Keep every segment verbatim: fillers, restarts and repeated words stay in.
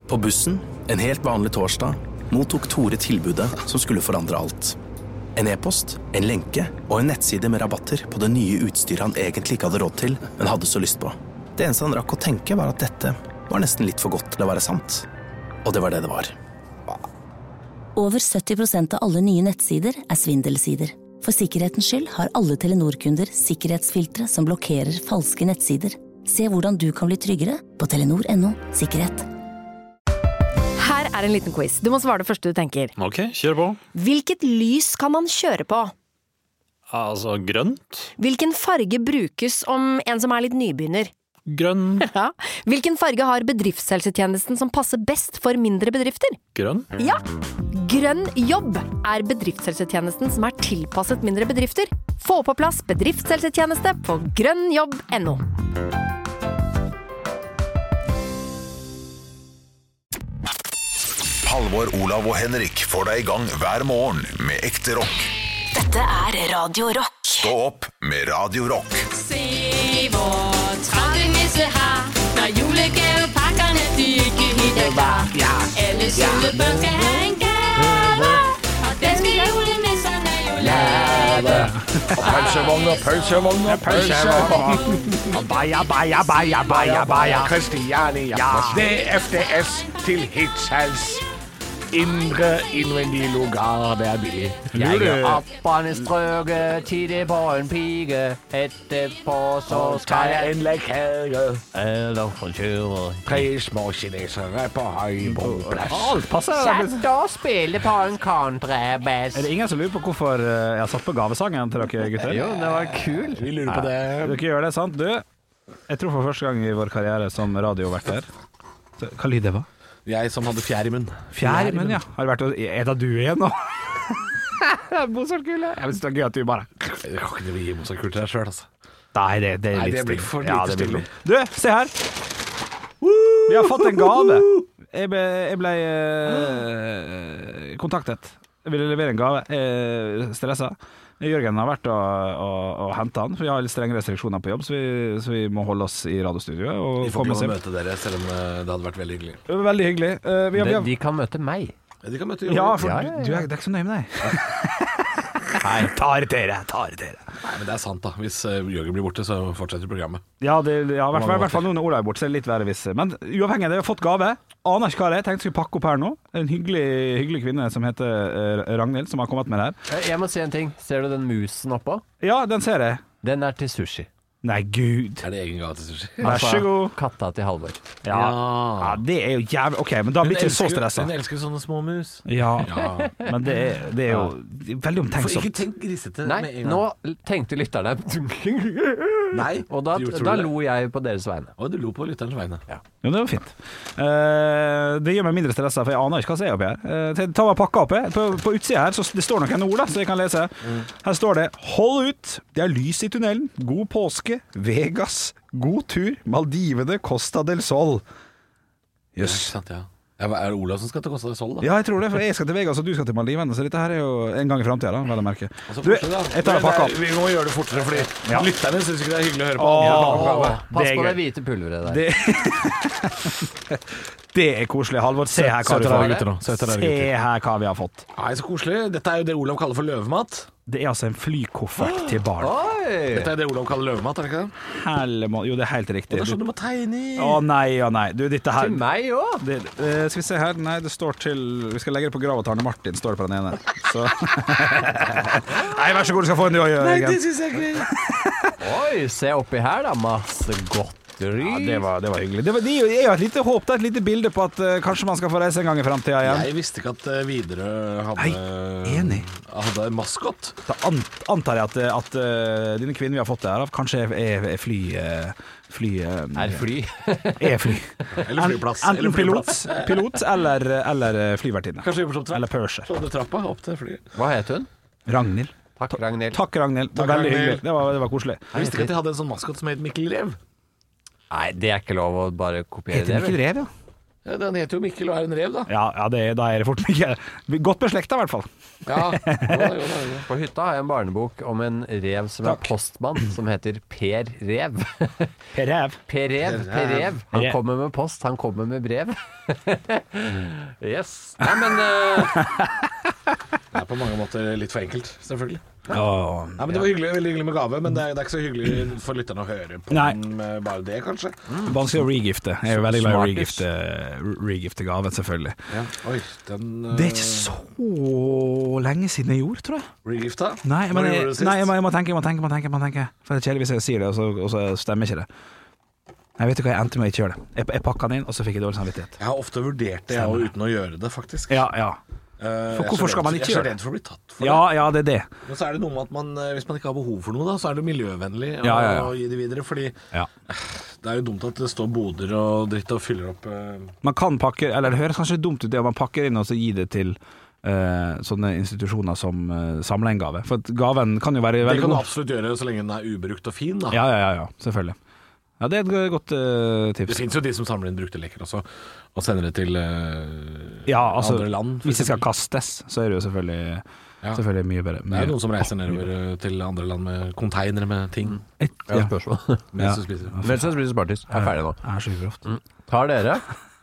På bussen, en helt vanlig torsdag, mottok Tore tilbudet som skulle forandre alt. En e-post, en lenke og en nettside med rabatter på det nye utstyret han egentlig ikke hadde råd til, men hadde så lyst på. Det eneste han rakk å tenke var at dette var nesten litt for godt til å være sant. Og det var det det var. Over sytti prosent av alle nye nettsider er svindelsider. For sikkerhetens skyld har alle Telenor-kunder sikkerhetsfiltre som blokkerer falske nettsider. Se hvordan du kan bli tryggere på telenor punktum no sikkerhet. Her er en liten quiz. Du må svare det første du tenker. Ok, kjør på. Hvilket lys kan man kjøre på? Altså, grønt? Hvilken farge brukes om en som er litt nybegynner? Grønn. Ja. Hvilken farge har bedriftshelsetjenesten som passer best for mindre bedrifter? Grønn? Ja. Grønn jobb er bedriftshelsetjenesten som er tilpasset mindre bedrifter. Få på plass bedriftshelsetjeneste på grønn jobb punktum no. Halvor, Olav og Henrik får deg i gang hver morgen med ekte rock. Dette er Radio Rock. Stå opp med Radio Rock. Se hvor travle nisse har, når julegavepakkerne de ikke helt er klar. Alle søde børn skal have en gave, og den skal julenisserne jo lave. Og pølsevogn og pølsevogn og pølsevogn. Baja, baja, baja, baja, baja. Christiania. D F D S til Hirtshals. Indre innvendige lugar, det er billig. Jeg er opperne strøke, tidlig på en pige. Etterpå så skal jeg en lekage. Eller for kjøre. Tre små kinesere på Høybroplass. Alt passer. Satt og spille på en kontrabass. Er det ingen som lurer på hvorfor jeg har satt på gavesangen til dere gutter? Jo, det var kul. Vi lurer på det. Dere gjør det, sant? Du, jeg tror for første gang i vår karriere som radioverter. Hva lyd det var? Jeg som hadde fjær i munn. Fjær i munn, ja. Har det vært å ete du igjen nå? Mozartkule. Jeg synes det er gøy at du bare... Jeg kan ikke gi Mozartkule til deg selv, altså. Nei, det, det er Nei, litt det blir stille. for Ja, lite det blir stille. Du, se her. Vi har fått en gave. Jeg ble, jeg ble eh, kontaktet. Jeg ville levere en gave. Jeg stresset. Jørgen har vært og, og, og hentet han, for vi har litt strenge restriksjoner på jobb, så vi, så vi må holde oss i radiostudioet. Og Vi får ikke lov å møte dere, selv om det hadde vært veldig hyggelig. Veldig hyggelig. Uh, vi har, vi De, har, de kan møte meg. De kan møte ja, for Ja, ja, ja. du, du er, det er ikke så nøye med deg. Nei, tar det dere, tar det dere. Nei, men det er sant da. Hvis uh, Jørgen blir borte, så fortsetter programmet. Ja, det, ja, i hvert fall- i hvert fall nå når Ola er borte, så er det litt verre hvis. Men uavhengig av det, vi har fått gave. Aner ikke hva det er. Tenkte jeg skulle pakke opp her nå. En hyggelig, hyggelig kvinne som heter uh, Ragnhild, som har kommet med det her. Jeg må si en ting. Ser du den musen oppå? Ja, den ser jeg. Den er til sushi. Nei, Gud. Er det egen gave til sushi? Vær så god. Katta til Halvor. Ja. ja, det er jo jævlig. Ok, men da blir ikke så stresset. Hun elsker sånne små mus. Ja, Ja. men det er, det er jo det er veldig For omtenksomt. ikke tenk grisete Nei, med en gang. nå tenkte lytterne Nei, Og da, gjorde du da det? lo jeg på deres vegne. Og du lo på lytterens vegne. Jo, det var fint. Eh, det gjør meg mindre stresset, for jeg aner ikke hva som er oppi her. Uh, ta meg og pakka oppi. På, på utsida her, så det står noen ord da, så jeg kan lese. Her står det: hold ut, det er lys i tunnelen. God påske, Vegas, god tur, Maldivene, Costa del Sol. Jøss. Jøss. Ja, ja. Ja, er det Olav som skal til Costa del Sol, da? Ja, jeg tror det, for jeg skal til Vegas og du skal til Maldivene, så dette her er jo en gang i fremtiden da, vel å merke. Altså, Du, fortsett, da. jeg tar og pakker opp. Vi må gjøre det fortere, fordi Ja. lytterne synes ikke det er hyggelig å høre på. Åh. andre Åh, programmer. pass Det er på gøy. det hvite pulveret der. Det, det er koselig, Halvor. Se her hva Søte du rare får. gutter nå. Søte rare Se gutter. her hva vi har fått. Nei, så koselig. Dette er jo det Olav kaller for løvemat. Det er altså en flykoffert til barn. Oi! Dette er det Olav kaller løvemat, er det ikke det? Helle må, jo, det er helt riktig. Og det er sånn Du- du må tegne i. Å nei, å nei. Du, dette her Til meg òg! det, eh, Skal vi se her. Nei, det står til Vi skal legge det på grava til Arne Martin, står det på den ene. Så Nei, vær så god, du skal få en ny øye. Nei, Jørgen. det synes jeg er gøy. Oi, se oppi her da. Masse godteri. Ja, det var, det var hyggelig. Det, var, det er jo et lite håp, det er et lite bilde på at uh, kanskje man skal få reise en gang i fremtiden igjen. Jeg visste ikke at uh, Widerøe hadde, Nei, enig. hadde maskot. Da an, antar jeg at, at uh, denne kvinnen vi har fått det her av, kanskje er, er, er fly... Uh, fly uh, Er fly. er fly. Eller flyplass. Enten Eller pilot, flyplass. pilot eller, eller flyvertinne. Kanskje jobber som trapp. Eller purser. Så hadde trappa opp til flyet. Hva het hun? Ragnhild. Takk, Ragnhild. Takk, Ragnhild. Det var Takk, veldig Ragnhild. hyggelig. Det var, det var koselig. Jeg visste ikke at de hadde en sånn maskot som het Mikkel Rev. Nei, det er ikke lov å bare kopiere Heter det. den ikke vel? Rev, ja? Ja, den heter jo Mikkel og er en rev, da. Ja, ja det, da er det fort mye. Godt beslekta, i hvert fall. Ja, jo, da, jo, da, jo. På hytta har jeg en barnebok om en rev som Takk. er postmann, som heter Per Rev. Per Rev. Per Rev, Per Rev. Han Rev. kommer med post, han kommer med brev. Yes. Nei, men uh, Det er på mange måter litt for enkelt, selvfølgelig. Åh, Ja, men Det var hyggelig, veldig hyggelig med gave, men det er, det er ikke så hyggelig for lytterne å høre på Nei. den med bare det, kanskje. vanskelig å regifte. Jeg er jo veldig glad i å Smartis. regifte, regifte gaven, selvfølgelig. Ja. Oi, den Det er ikke så lenge siden jeg gjorde, tror jeg. regifta. Nei, Når men, gjorde jeg, du det sist? nei jeg, må, jeg må tenke, jeg må tenke, jeg må tenke, jeg må tenke. For det er kjedelig hvis jeg sier det, og så, og så stemmer ikke det. Jeg vet ikke hva jeg endte med å ikke gjøre det. Jeg, jeg pakket den inn, og så fikk jeg dårlig samvittighet. Jeg har ofte vurdert det, jeg, og uten å gjøre det, faktisk. Ja, ja. Eh, For jeg er hvorfor så skal redd- man ikke Jeg er gjøre så det? redd for å bli tatt for Ja, ja, det er det. det. Men så er det noe med at man, eh, hvis man ikke har behov for noe, da, så er det miljøvennlig å, Ja, ja, ja. å gi det videre. Fordi Ja. det er jo dumt at det står boder og dritt og fyller opp eh, Man kan pakke, eller det høres kanskje dumt ut det, at man pakker inn og så gir det til eh, sånne institusjoner som uh, samler en gave. For at gaven kan jo være Det veldig kan du god. absolutt gjøre så lenge den er ubrukt og fin, da. Ja, ja, ja, ja, selvfølgelig. Ja, det er et godt uh, Det tips. finnes jo de som samler inn brukte leker også, og sender det til eh, Ja, altså, andre land. for hvis det skal eksempel. kastes, så er det jo selvfølgelig, Ja. selvfølgelig mye bedre. Det er jo noen som reiser nedover eh, til andre land med konteinere med ting Et, ja, ja. spørsmål. mens du spiser. Mens jeg spiser Smarties. Jeg er ferdig nå. Det er så grovt. Tar dere?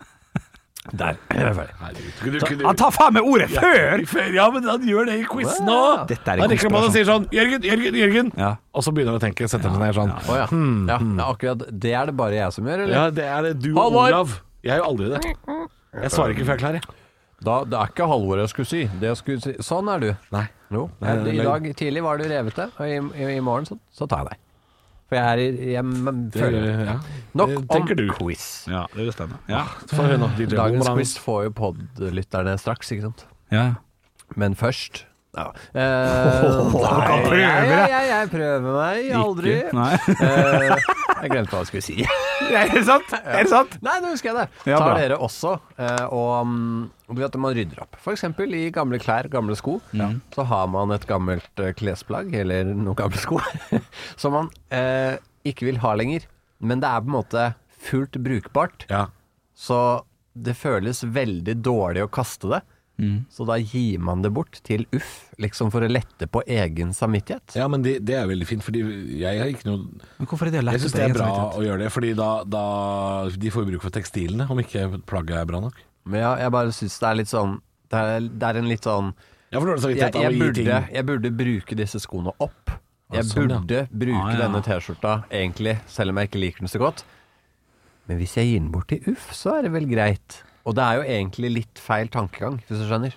Der. Jeg er ferdig. Herregud. Kunne du- kunne du- Han tar faen meg ordet før! Ja, men han gjør det i quizen nå! Dette er Han rekker opp hånda og konspirasjon. sier sånn Jørgen, Jørgen, Jørgen! Ja. Og så begynner han å tenke, setter han seg ned sånn. Å ja. Ja, ja, akkurat. Det er det bare jeg som gjør, eller? Ja, det er det du og Halvor! Olav. Jeg er jo aldri det. Jeg svarer ikke før jeg er klar, jeg. Da, det er ikke Halvor jeg skulle si. Det jeg skulle si. Sånn er du. Nei. Jo. Nei, nei, I nei. dag tidlig var du revete, og i, i, i morgen så, så tar jeg deg. For jeg er i jeg, men, Det, føler ja. Nok det om tenker du. quiz. Ja, det stemmer. Ja. Få høre nå. D J Dagens Boom, quiz får jo podlytterne straks, ikke sant? Ja. Men først ja. eh, nei, prøver jeg, det. jeg, jeg prøver meg aldri. Ikke. Nei. Eh, jeg glemte hva jeg skulle si. Er det sant? Er det sant? Nei, nå husker jeg det. Ja, Tar bra. dere også eh, og um, du vet at man rydder opp. For eksempel i gamle klær, gamle sko, så har man et gammelt eh, klesplagg, eller noen gamle sko, som man eh, ikke vil ha lenger. Men det er på en måte fullt brukbart. Ja. Så det føles veldig dårlig å kaste det. Så da gir man det bort til uff, liksom for å lette på egen samvittighet. ja, men det, det er veldig fint, fordi jeg har ikke noe Men hvorfor er det lett? Jeg syns det er bra å gjøre det, fordi da, da de får bruk for tekstilene, om ikke plagget er bra nok. Men ja, jeg bare synes det er litt sånn Det er, det er en litt sånn Ja, for dårlig jeg, samvittighet av jeg, å gi burde, ting. jeg burde bruke disse skoene opp. Jeg sånn, ja. burde bruke Ah, ja. denne T-skjorta egentlig, selv om jeg ikke liker den så godt. Men hvis jeg gir den bort til uff, så er det vel greit. Og det er jo egentlig litt feil tankegang, hvis du skjønner.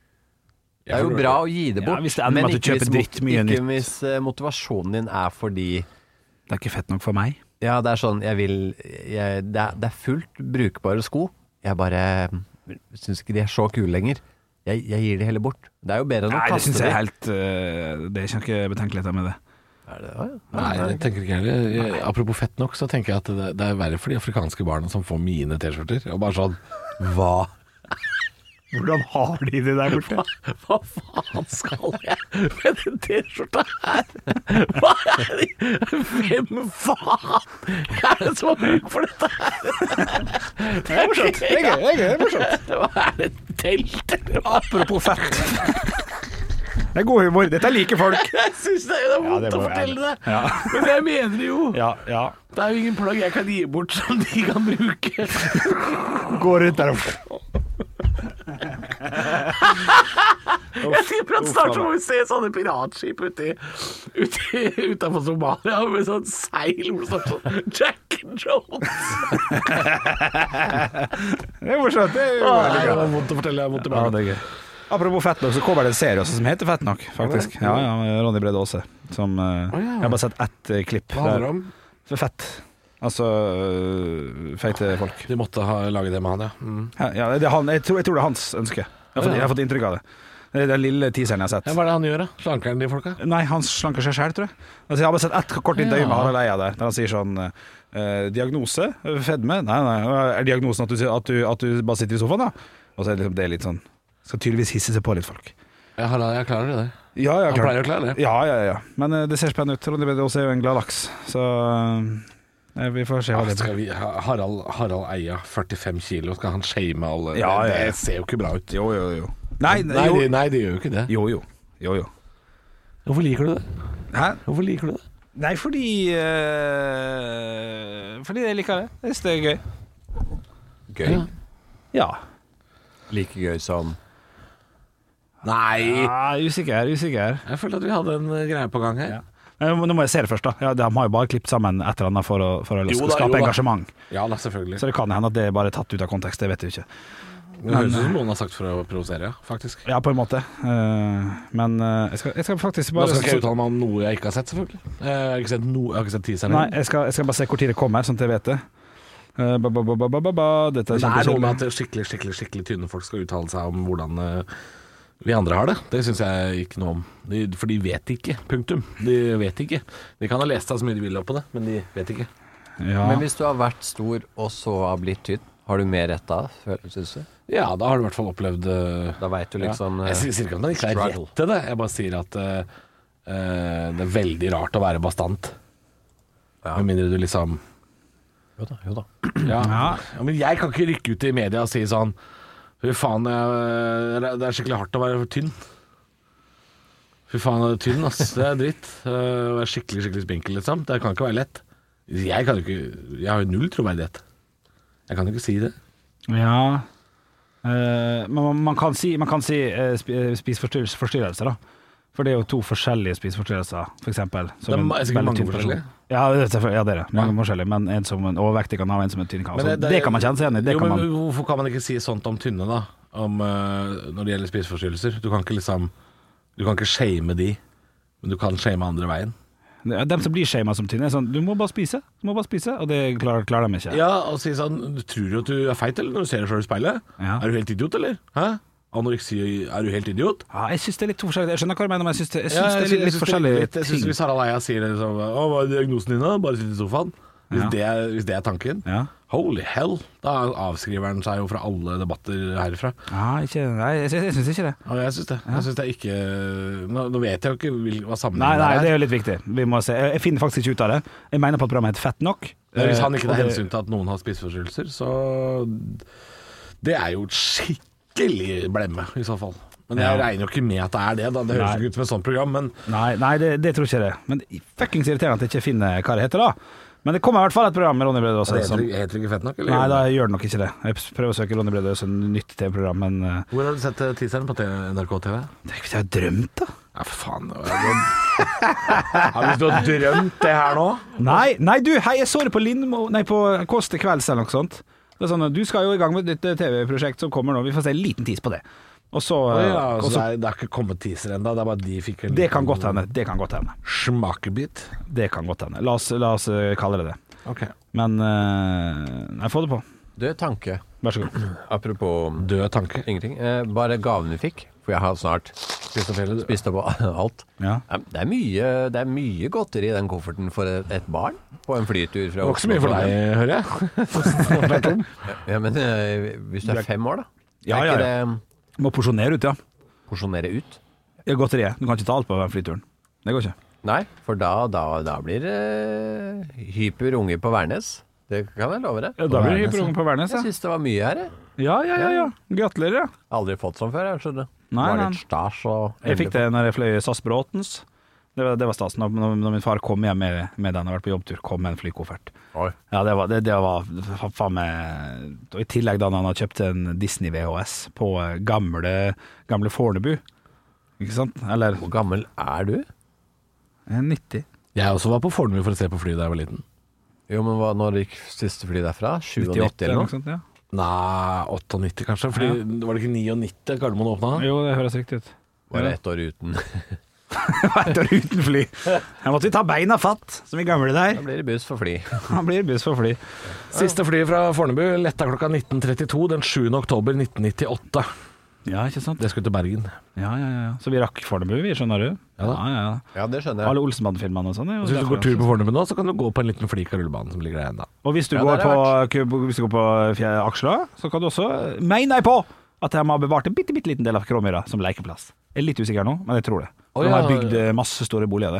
Det er jo bra å gi det Ja, bort, hvis det ender men med at du ikke hvis, kjøper dritt mot- mye ikke nytt. hvis eh, motivasjonen din er fordi Det er ikke fett nok for meg. ja, det er sånn, jeg vil jeg, det, er, det er fullt brukbare sko. Jeg bare syns ikke de er så kule lenger. Jeg, jeg gir de heller bort. Det er jo bedre enn å Nei, det kaste syns jeg de. er helt uh, Det er ikke noe betenkeligheter med det. Er det, å, ja. Nei, det tenker ikke jeg heller. Jeg- Apropos fett nok, så tenker jeg at det, det er verre for de afrikanske barna som får mine T-skjorter. Og bare sånn Hva? Hvordan har de det der borte? Hva faen skal jeg med den T-skjorta her? Hva er det? Hvem faen er det som har bruk for dette her? Det er morsomt. Det er gøy, det er morsomt. Hva er det? Telt? eller hva? Apropos fett. Det er god humor. Dette liker folk. Jeg syns det er vondt det å må- fortelle det, Ja. men jeg mener det jo. Ja, ja. Det er jo ingen plagg jeg kan gi bort som de kan bruke. Gå rundt der og Jeg tipper at snart så må vi se sånne piratskip uti, uti, utenfor Somalia med sånn seil hvor det står sånn Jack and Jones. Det er morsomt. Det er jo Åh, veldig det gøy. var vondt å fortelle. Jeg er vondt i Ja, magen. det er gøy. Apropos fett nok, så kommer det en serie også som heter Fett nok, faktisk. Ja, ja, med Ronny Brede Aase. Som eh, ja. Jeg har bare sett ett eh, klipp. Hva handler det om? For fett. Altså øh, feite folk. De måtte ha laget det med han, ja. Mm. Ja, ja, det er han, jeg, tror, jeg tror det er hans ønske. Jeg har fått, jeg har fått inntrykk av det. Det er den lille teaseren jeg har sett. Ja, hva er det han gjør, da? Slanker han de folka? Nei, han slanker seg selv, tror jeg. Altså, jeg har bare sett ett kort intervju med Ja. Harald Eia der, der han sier sånn eh, diagnose? Fedme? Nei, nei. Er diagnosen at du, at, du, at du bare sitter i sofaen, da? Og så er det, liksom, det er litt sånn skal tydeligvis hisse seg på litt folk. Ja, Harald, jeg klarer det der. Ja, ja, Han klart. pleier å klare det. Ja, ja, ja. Men eh, det ser spennende ut. Ronny Brede Aase er jo en glad laks, så eh, Vi får se hva det Skal vi, Harald, Harald Eia, førtifem kilo, skal han shame alle? Ja, det, ja. det ser jo ikke bra ut. Jo, jo, jo. Nei, nei, jo. det, nei, det gjør jo ikke det. Jo, jo. jo, jo. Hvorfor liker du det? Hæ? Hvorfor liker du det? Nei, fordi øh, Fordi jeg liker det. Jeg synes det er gøy. Gøy? Ja. ja. Like gøy som Nei. Ja, usikker, usikker. Jeg følte at vi hadde en greie på gang her. Ja. Nå må jeg se det først da. Ja, de har jo bare klippet sammen et eller annet for å, for å Jo da, skape jo da. engasjement. Ja da, selvfølgelig. Så det kan hende at det er bare tatt ut av kontekst, det vet du ikke. Det høres ut som noen har sagt for å provosere, ja, faktisk. Ja, på en måte. Uh, men uh, jeg, skal, jeg skal faktisk bare... Da skal ikke jeg uttale meg om noe jeg ikke har sett, selvfølgelig. Jeg har ikke sett, no, jeg har ikke sett teaseren. Nei, jeg skal, jeg skal bare se hvor tid det kommer, sånn at jeg vet det. Uh, ba, ba, ba, ba, ba, ba. Dette er det er noe med kjempekjedelig. at skikkelig, skikkelig, skikkelig tynne folk skal uttale seg om hvordan uh, vi andre har det. Det synes jeg ikke noe om. De, for de vet ikke, punktum. De vet ikke. De kan ha lest deg så mye de vil opp på det, men de vet ikke. Ja. Men hvis du har vært stor og så har blitt tynn, har du mer rett da, synes du? Ja, da har du i hvert fall opplevd uh, Da vet du liksom ja. Jeg sier, sier ikke at man ikke har struggle. rett til det. Jeg bare sier at uh, uh, det er veldig rart å være bastant. Ja. Med mindre du liksom Jo da, jo da. ja. Ja, men jeg kan ikke rykke ut i media og si sånn fy faen, jeg, det er skikkelig hardt å være tynn. Fy faen, jeg er tynn, ass. Det er dritt. Å være skikkelig, skikkelig spinkel, liksom. Det kan ikke være lett. Jeg kan jo ikke Jeg har jo null troverdighet. Jeg kan jo ikke si det. Ja. Uh, men man, man kan si, man kan si uh, spiseforstyrrelser, da. For det er jo to forskjellige spiseforstyrrelser, for eksempel. Det er, er sikkert mange forskjellige. Ja, det er, ja, det er det. Mange ja. forskjellige. Men en som en overvektig kan ha, en som en tynn kan ha. Det, det, det kan man kjenne seg igjen i. Jo, men man... Hvorfor kan man ikke si sånt om tynne, da? Om, uh, når det gjelder spiseforstyrrelser. Du kan ikke liksom Du kan ikke shame de, men du kan shame andre veien. Dem som blir shamet som tynne er sånn, du må bare spise, du må bare spise, og det klarer, klarer de ikke. Ja, og si sånn, du tror jo at du er feit eller når du ser deg selv i speilet? Ja. Er du helt idiot, eller? Hæ? Anoreksi, er du helt idiot? Ja, jeg synes det er litt forskjellig. Jeg skjønner hva du mener, men jeg synes det, jeg synes ja, jeg det er litt, litt forskjellige ting. Jeg synes hvis Harald Eia sier det sånn, å, hva er diagnosen din da? Bare sitte i sofaen. Hvis, ja. det, er, hvis det er tanken, ja. Holy hell, da avskriver han seg jo fra alle debatter herfra. Ja, ikke, nei, jeg, jeg synes ikke det. Ja, jeg synes det. Ja. Jeg synes det er ikke, nå, nå vet jeg jo ikke hva sammenhengen nei, nei, er. Nei, det er jo litt viktig. Vi må se. Jeg finner faktisk ikke ut av det. Jeg mener på at programmet heter Fett nok. Ja, hvis han ikke tar hensyn til at noen har spiseforstyrrelser, så det er jo et skikkelig blemme i så fall. Men jeg ja. regner jo ikke med at det er det da. Det høres jo ikke ut som et sånt program, men Nei, nei det, det tror ikke jeg det. Men fuckings irriterende at jeg ikke finner hva det heter da. Men det kommer i hvert fall et program med Ronny Brede Aase. Det heter, heter ikke Fett nok, eller? Nei, da gjør det nok ikke det. Jeg prøver å søke Ronny Brede Aase nytt T V-program, men uh... Hvor har du sett teaseren på N R K T V? Det er ikke jeg har drømt, da. Ja, for faen. Ja, hvis du har drømt det her nå? Nei, nei du, hei, jeg så det på Lindmo, nei, på Kåss til kvelds eller noe sånt. Det er sånn, du skal jo i gang med ditt T V-prosjekt som kommer nå. Vi får se en liten tis på det. Og så, oh, ja, og så så det, er, det er ikke kommet teaser enda. Det er bare de fikk en Det kan godt hende. Det kan godt hende. Smakebit. Det kan godt hende. La oss, la oss kalle det det. Okay. Men uh, Nei, få det på. Død tanke. Vær så god. Apropos død tanke. Ingenting. Eh, bare gaven vi fikk. For jeg har snart spist opp alt. Ja. Det er mye, det er mye godteri i den kofferten for et, et barn på en flytur fra Det var ikke så mye for deg, hører jeg. Ja, men eh, hvis du er fem år, da. Ja, ja, ja. Det, må porsjonere ut, ja. Porsjonere ut? Ja, godteriet. Du kan ikke ta alt på den flyturen. Det går ikke. Nei, for da, da, da blir det uh, hyper unge på Værnes. Det kan jeg love deg. Ja, da blir det hyper unge på Værnes, ja. Jeg synes det var mye her, jeg. Ja, ja, ja, ja. Gratulerer, ja. Aldri fått sånn før, jeg skjønner. Nei, var nei. litt stas og jeg fikk det når jeg fløy SAS Bråtens. Det var, det var stas. Når, når min far kom hjem med, med den og vært på jobbtur, kom med en flykoffert. Oi. Ja, det var, det, det var faen meg. Og i tillegg da han hadde kjøpt en Disney V H S på gamle, gamle Fornebu. Ikke sant? Eller hvor gammel er du? nitti. Jeg også var på Fornebu for å se på fly da jeg var liten. Jo, men hva, når gikk siste fly derfra? nittiåtte eller noe? Sånt, ja. Nei, nittiåtte kanskje. Fordi ja. Var det ikke nittiåtte Gardermoen åpna? Jo, det høres riktig ut. Var det ett år uten? Et år uten fly. Jeg måtte ta beina fatt, som i gamle der. Da blir det buss for fly. Da blir det buss for fly. Siste fly fra Fornebu letta klokka nitten trettito den sjuende oktober nitten nittiåtte. Ja, ikke sant? Det skulle til Bergen. Ja, ja, ja. Så vi rakk Fornebu, vi, skjønner du? Ja, da. Ja, ja. Ja, det skjønner jeg. Alle Olsenbanden-filmene og sånn. Hvis du går tur på Fornebu nå, så kan du gå på en liten flik av rullebanen som ligger der enda. Og hvis du, ja, går, på, hvis du går på Aksla, så kan du også, mener jeg på, at de har bevart en bitte, bitte liten del av Kråmyra som lekeplass. Jeg er litt usikker nå, men jeg tror det. Oh, de har bygd masse store boliger der.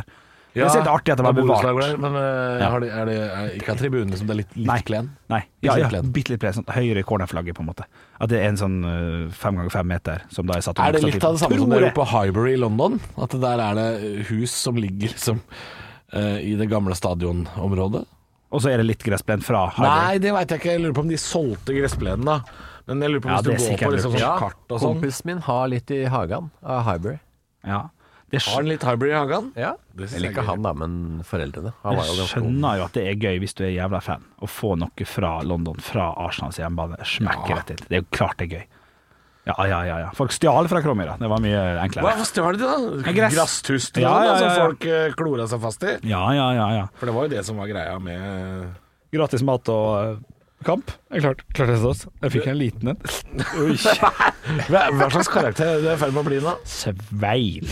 Det er litt artig at det var bevart. Der, men uh, Ja. har de, er det er, ikke av tribunen som det er litt, litt Nei. klen? Nei, Bitte ja, litt ja, plen. bitte litt plen. Sånn høyre cornerflagget, på en måte. At det er en sånn uh, fem ganger fem meter som da er satt Er det litt av det samme som det Tror er på Highbury i London? At der er det hus som ligger liksom uh, i det gamle stadionområdet? Og så er det litt gressplen fra Highbury. Nei, det vet jeg ikke. Jeg lurer på om de solgte gressplenen, da. Men jeg lurer på om Ja, hvis det er du går sikkert på liksom, lurt. sånn Ja, kart og sånn. kompisen min har litt i hagen av Highbury. Ja. Det Har han litt Highbury i hagen? Ja, Det synes eller jeg er ikke gøy. han da, men foreldrene. Han var jo Jeg ganske god. skjønner jo at det er gøy hvis du er jævla fan, å få noe fra London, fra Arsenals hjemmebane. Smekke rett inn. Det er jo klart det er gøy. Ja, ja, ja. ja. Folk stjal fra Kromira. Det var mye enklere. Hva stjal de da? Ja, gress. Grasstust Ja, ja, ja, som ja. folk uh, klora seg fast i? Ja, ja, ja, ja. For det var jo det som var greia med Gratis mat og uh, kamp. Jeg klart, klart det stått. Jeg fikk en liten en. Oi. Hva, hva slags karakter det er i ferd med å bli nå? Svein.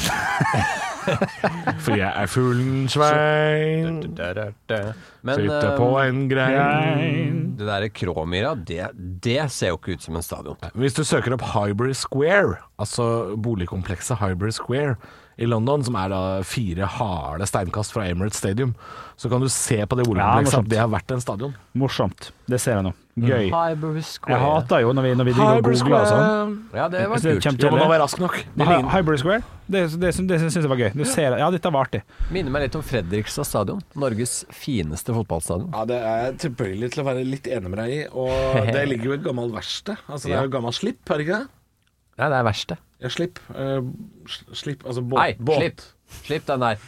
For jeg er fuglen Svein, Men sitter på eh, en grein. det der Kråmyra, det, det ser jo ikke ut som en stadion. Hvis du søker opp Highbury Square, altså boligkomplekset Highbury Square i London, som er da fire harde steinkast fra Emirates Stadium, så kan du se på det Ja, boligkomplekset morsomt. at det har vært en stadion. Morsomt. Det ser jeg nå. Gøy. Highbury Jeg Square. hater jo når vi, når vi driver og googler og sånn. Ja, det var Hvis det kult. kommer Du må til være rask nok. Det Hi- ligner- Highbury Square, det, det, det, det syns jeg var gøy. Du ser, ja, dette var artig. Minner meg litt om Fredrikstad stadion. Norges fineste fotballstadion. Ja, det er jeg tilbøyelig til å være litt enig med deg i. Og det ligger jo et gammelt verksted. Altså, det Ja. er jo gammelt slipp, er det ikke det? Nei, det er verste. Ja, slipp. eh, slipp, altså båt. Nei, båt. slipp. Slipp den der.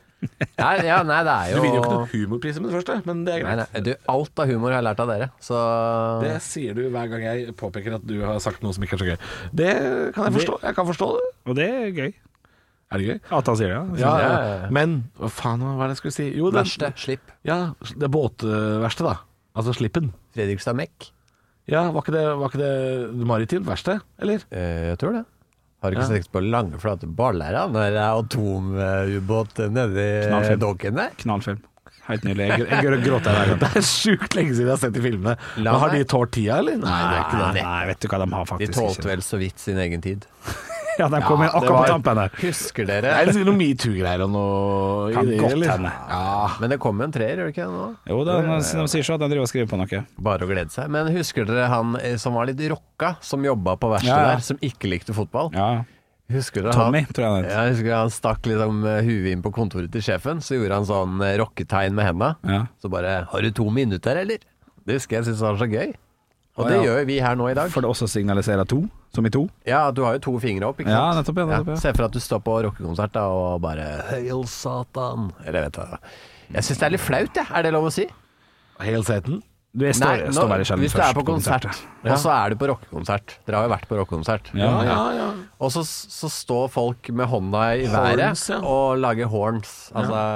Nei, ja, nei, det er Du jo vinner jo ikke noen humorpriser med det første, men det er Nei, greit. nei, du, alt av humor har jeg lært av dere, så Det sier du hver gang jeg påpeker at du har sagt noe som ikke er så gøy. Det kan jeg forstå. Jeg kan forstå det. Og det er gøy. Er det gøy? At han sier det, ja. Ja, ja, ja, ja. Men hva faen hva er det jeg skulle si? Jo, det, verste. Slipp. ja, det båtverste, da. Altså slippen. Fredrikstad Mekk. Ja, var ikke det, var ikke det maritimt verste, eller? Eh, jeg tror det. Har du ikke Ja. sett på lange, flate baller når det er atomubåt nedi Knallfilm. dokken der? Knallfilm. Helt nydelig. Jeg, jeg, jeg gråter hver gang. Det er sjukt lenge siden jeg har sett de filmene. La Men har meg- de tålt tida, eller? Nei, det er ikke det. Nei, vet du hva de har De faktisk tålte ikke. vel så vidt sin egen tid. Ja, de kom inn det akkurat var- på tampen der. Husker Det dere? er liksom noe metoo-greier og noe Kan i det, godt eller? hende. Ja. Men det kom en treer, gjør det ikke det nå? Jo, de, de sier så at de driver og skriver på noe. Bare å glede seg. Men husker dere han eh, som var litt rocka, som jobba på verkstedet Ja, ja. der, som ikke likte fotball? Ja. Husker dere Tommy, han? tror jeg han het. Ja, jeg husker han stakk liksom eh, huet inn på kontoret til sjefen, så gjorde han sånn eh, rocketegn med henda. Ja. Så bare 'Har du to minutter, eller?' Det husker jeg syntes var så gøy. Og Å, det ja. gjør vi her nå i dag. For det også signaliserer to, som i to. Ja, du har jo to fingre opp, ikke Ja, sant? nettopp, ja, nettopp, ja. Se for at du står på rockekonsert da, og bare 'Hail Satan'. Eller vet du hva. Jeg syns det er litt flaut, jeg. Er det lov å si? Hail Satan. Du er står, Nei, står nå- veldig sjelden hvis du er først på konsert, Ja. og så er du på rockekonsert. Dere har jo vært på rockekonsert. Ja, Ja, ja. Og så, så står folk med hånda i været Horns, ja. og lager horns.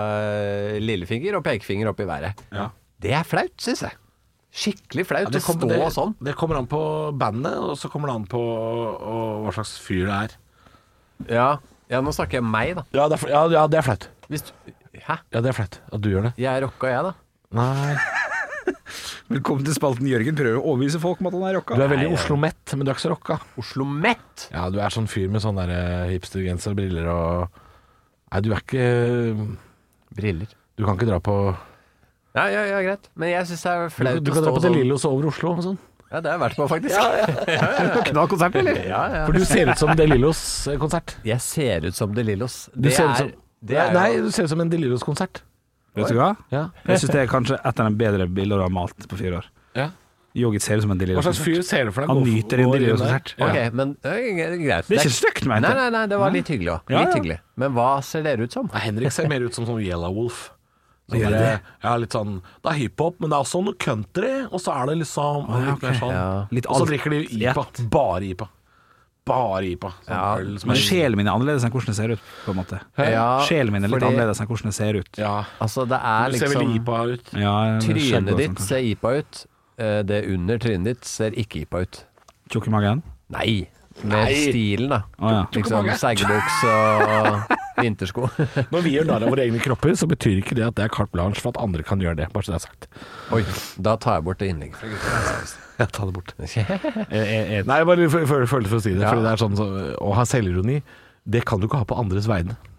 Altså lillefinger og pekefinger opp i været. Ja. Det er flaut, syns jeg. Skikkelig flaut Ja, det, å kom, stå det, sånn. det kommer an på bandet, og så kommer det an på og, hva slags fyr det er. Ja. ja, nå snakker jeg meg, da. Ja, det er, fl- ja, ja, det er flaut. Hvis du, hæ? Ja, det er flaut at du gjør det. Jeg er rocka, jeg, da. Nei. Velkommen til spalten. Jørgen prøver å overbevise folk om at han er rocka. Du er veldig Oslo-mett, men du er ikke så rocka. Oslo Met. Ja, du er sånn fyr med sånn der eh, hipstergenser og briller og Nei, du er ikke Briller. Du kan ikke dra på Ja, ja, ja, greit. Men jeg syns det er Du, flaut du å kan dra stå på De sånn. Lillos over Oslo og sånn. Ja, det har jeg vært på, faktisk. Ja, ja. Knall konsert, eller? ja, ja. For du ser ut som De Lillos-konsert. Jeg ser ut som De Lillos. Du Det ser ut er, som det er Nei, jo du ser ut som en De Lillos-konsert. Vet du hva? Ja. Jeg syns det er kanskje et av de bedre bildene du har malt på fire år. Ja. Yoghurt ser ut som en Hva slags fyr Dillios-konsert. ser du for deg? Han Gå- nyter en går inn der? Dillios-konsert. Ja. Ok, men det er greit. Det er ikke stygt, mente Nei, jeg. nei, nei, det var litt hyggelig òg. Ja, Litt ja. hyggelig. Men hva ser dere ut som? Ja, Henrik ser mer ut som sånn Yellow Wolf. Sånn Gjør der, det? ja, litt sånn Det er hiphop, men det er også noe country, og så er det liksom litt mer sånn. Ja. Litt Og så alt. drikker de i IPA. ett. Bare IPA. Bare IPA. Sånn Ja, øl som Men er- sjelen min er annerledes enn hvordan det ser ut, på en måte. Ja, Sjelen min er litt fordi- annerledes enn hvordan det ser ut. Ja. Altså, det er Du ser veldig liksom IPA ut. Ja, skjegg og Trynet sånn, ditt kanskje. ser IPA ut. eh, Det under trynet ditt ser ikke IPA ut. Tjukk i magen? Nei. Med Nei. stilen, da. Å ja. Liksom seggebuks og vintersko. Når vi gjør narr av våre egne kropper, så betyr ikke det at det er carte blanche for at andre kan gjøre det. Bare så det er sagt. Oi, da tar jeg bort det innlegget fra gutta. Jeg tar det bort. Jeg, jeg, jeg, Nei, bare f- føl- følte for å si det. Ja. Fordi det er sånn så, å ha selvironi, det kan du ikke ha på andres vegne.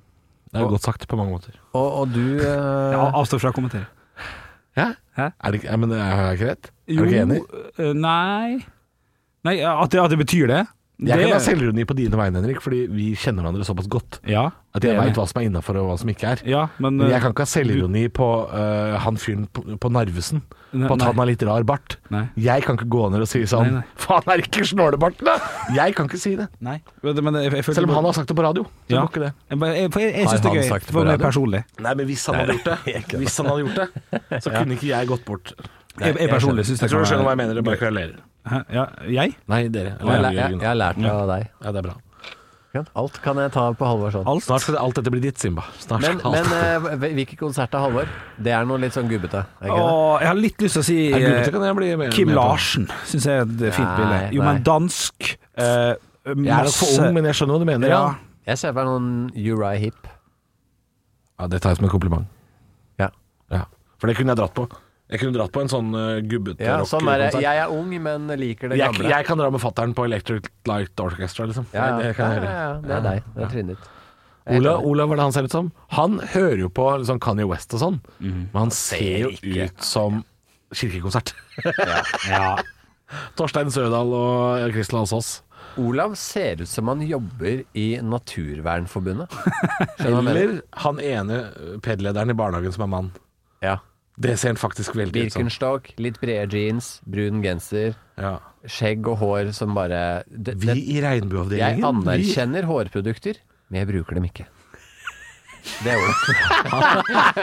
Det er godt sagt på mange måter. Og, og du uh... Ja, avstå fra å kommentere. Ja? Hæ? Er det, ja, men er jeg ikke rett? Er Jo, du ikke enig? øh, nei Nei, at det, at det betyr det Jeg det, kan ha selvironi på dine vegne, Henrik, fordi vi kjenner hverandre såpass godt Ja, at jeg det er vet det. hva som er innenfor og hva som ikke er. Ja, men, Men jeg kan ikke ha selvironi på uh, han fyren på, på Narvesen, Nei, på at nei. han har litt rar bart. Nei. Jeg kan ikke gå ned og si sånn Nei, nei. Faen, er det ikke snålebarten, da? Jeg kan ikke si det. Nei, men, men jeg, jeg føler Selv om han har sagt det på radio, så Ja. går ikke det. Jeg, jeg, jeg, jeg, jeg Har synes det han er gøy, sagt det på for meg radio? personlig Nei, men hvis han hadde gjort det, hvis han hadde gjort det, så kunne ikke jeg gått bort. Jeg, jeg personlig synes det Jeg tror du kan skjønner hva være- jeg mener, det bare kverulerer. Hæ? Ja, jeg? Nei, dere. jeg, Eller jeg, jeg, Jørgen. jeg har lært det av deg. Ja, det er bra. Alt kan jeg ta på Halvor sånn. Alt Snart skal det, alt dette bli ditt, Simba. Snart Men, skal alt. men uh, hvilke konserter, Halvor? Det er noe litt sånn gubbete, er ikke det? Åh, jeg har litt lyst til å si Er eh, gubbete kan jeg bli med, Kim med på. Larsen synes jeg er et fint Nei, bilde Jo, men nei. dansk eh, Jeg er nok for ung, men jeg skjønner hva du mener. Ja, Ja, Jeg ser for meg noen Uriah Heep. ja det tar jeg som en kompliment. Ja. Ja. For det kunne jeg dratt på. Jeg kunne dratt på en sånn uh, gubbete Ja, sånn er det. rock-konsert. Jeg er ung, men liker det Jeg, gamle. jeg kan dra med fatteren på Electric Light Orchestra, liksom. ja, ja. Det kan jeg ja, gjøre. ja, ja, det er deg. Det er trinnet ditt. Jeg er Ola, helt enig. Ola, hva er det han ser ut som? Han hører jo på liksom Kanye West og sånn, men han ser jo ut som kirkekonsert. ja. Torstein Sødal og Kristel Alsås. Olav ser ut som han jobber i Naturvernforbundet. Skjønner du hva jeg mener? Eller han ene pedlederen i barnehagen som er mann. Ja. Det ser han faktisk veldig ut som. Birkenstock, litt brede jeans, brun genser, Ja. skjegg og hår som bare det, Vi det, i regnbueavdelingen Jeg anerkjenner hårprodukter, men jeg bruker dem ikke. Det er Olav.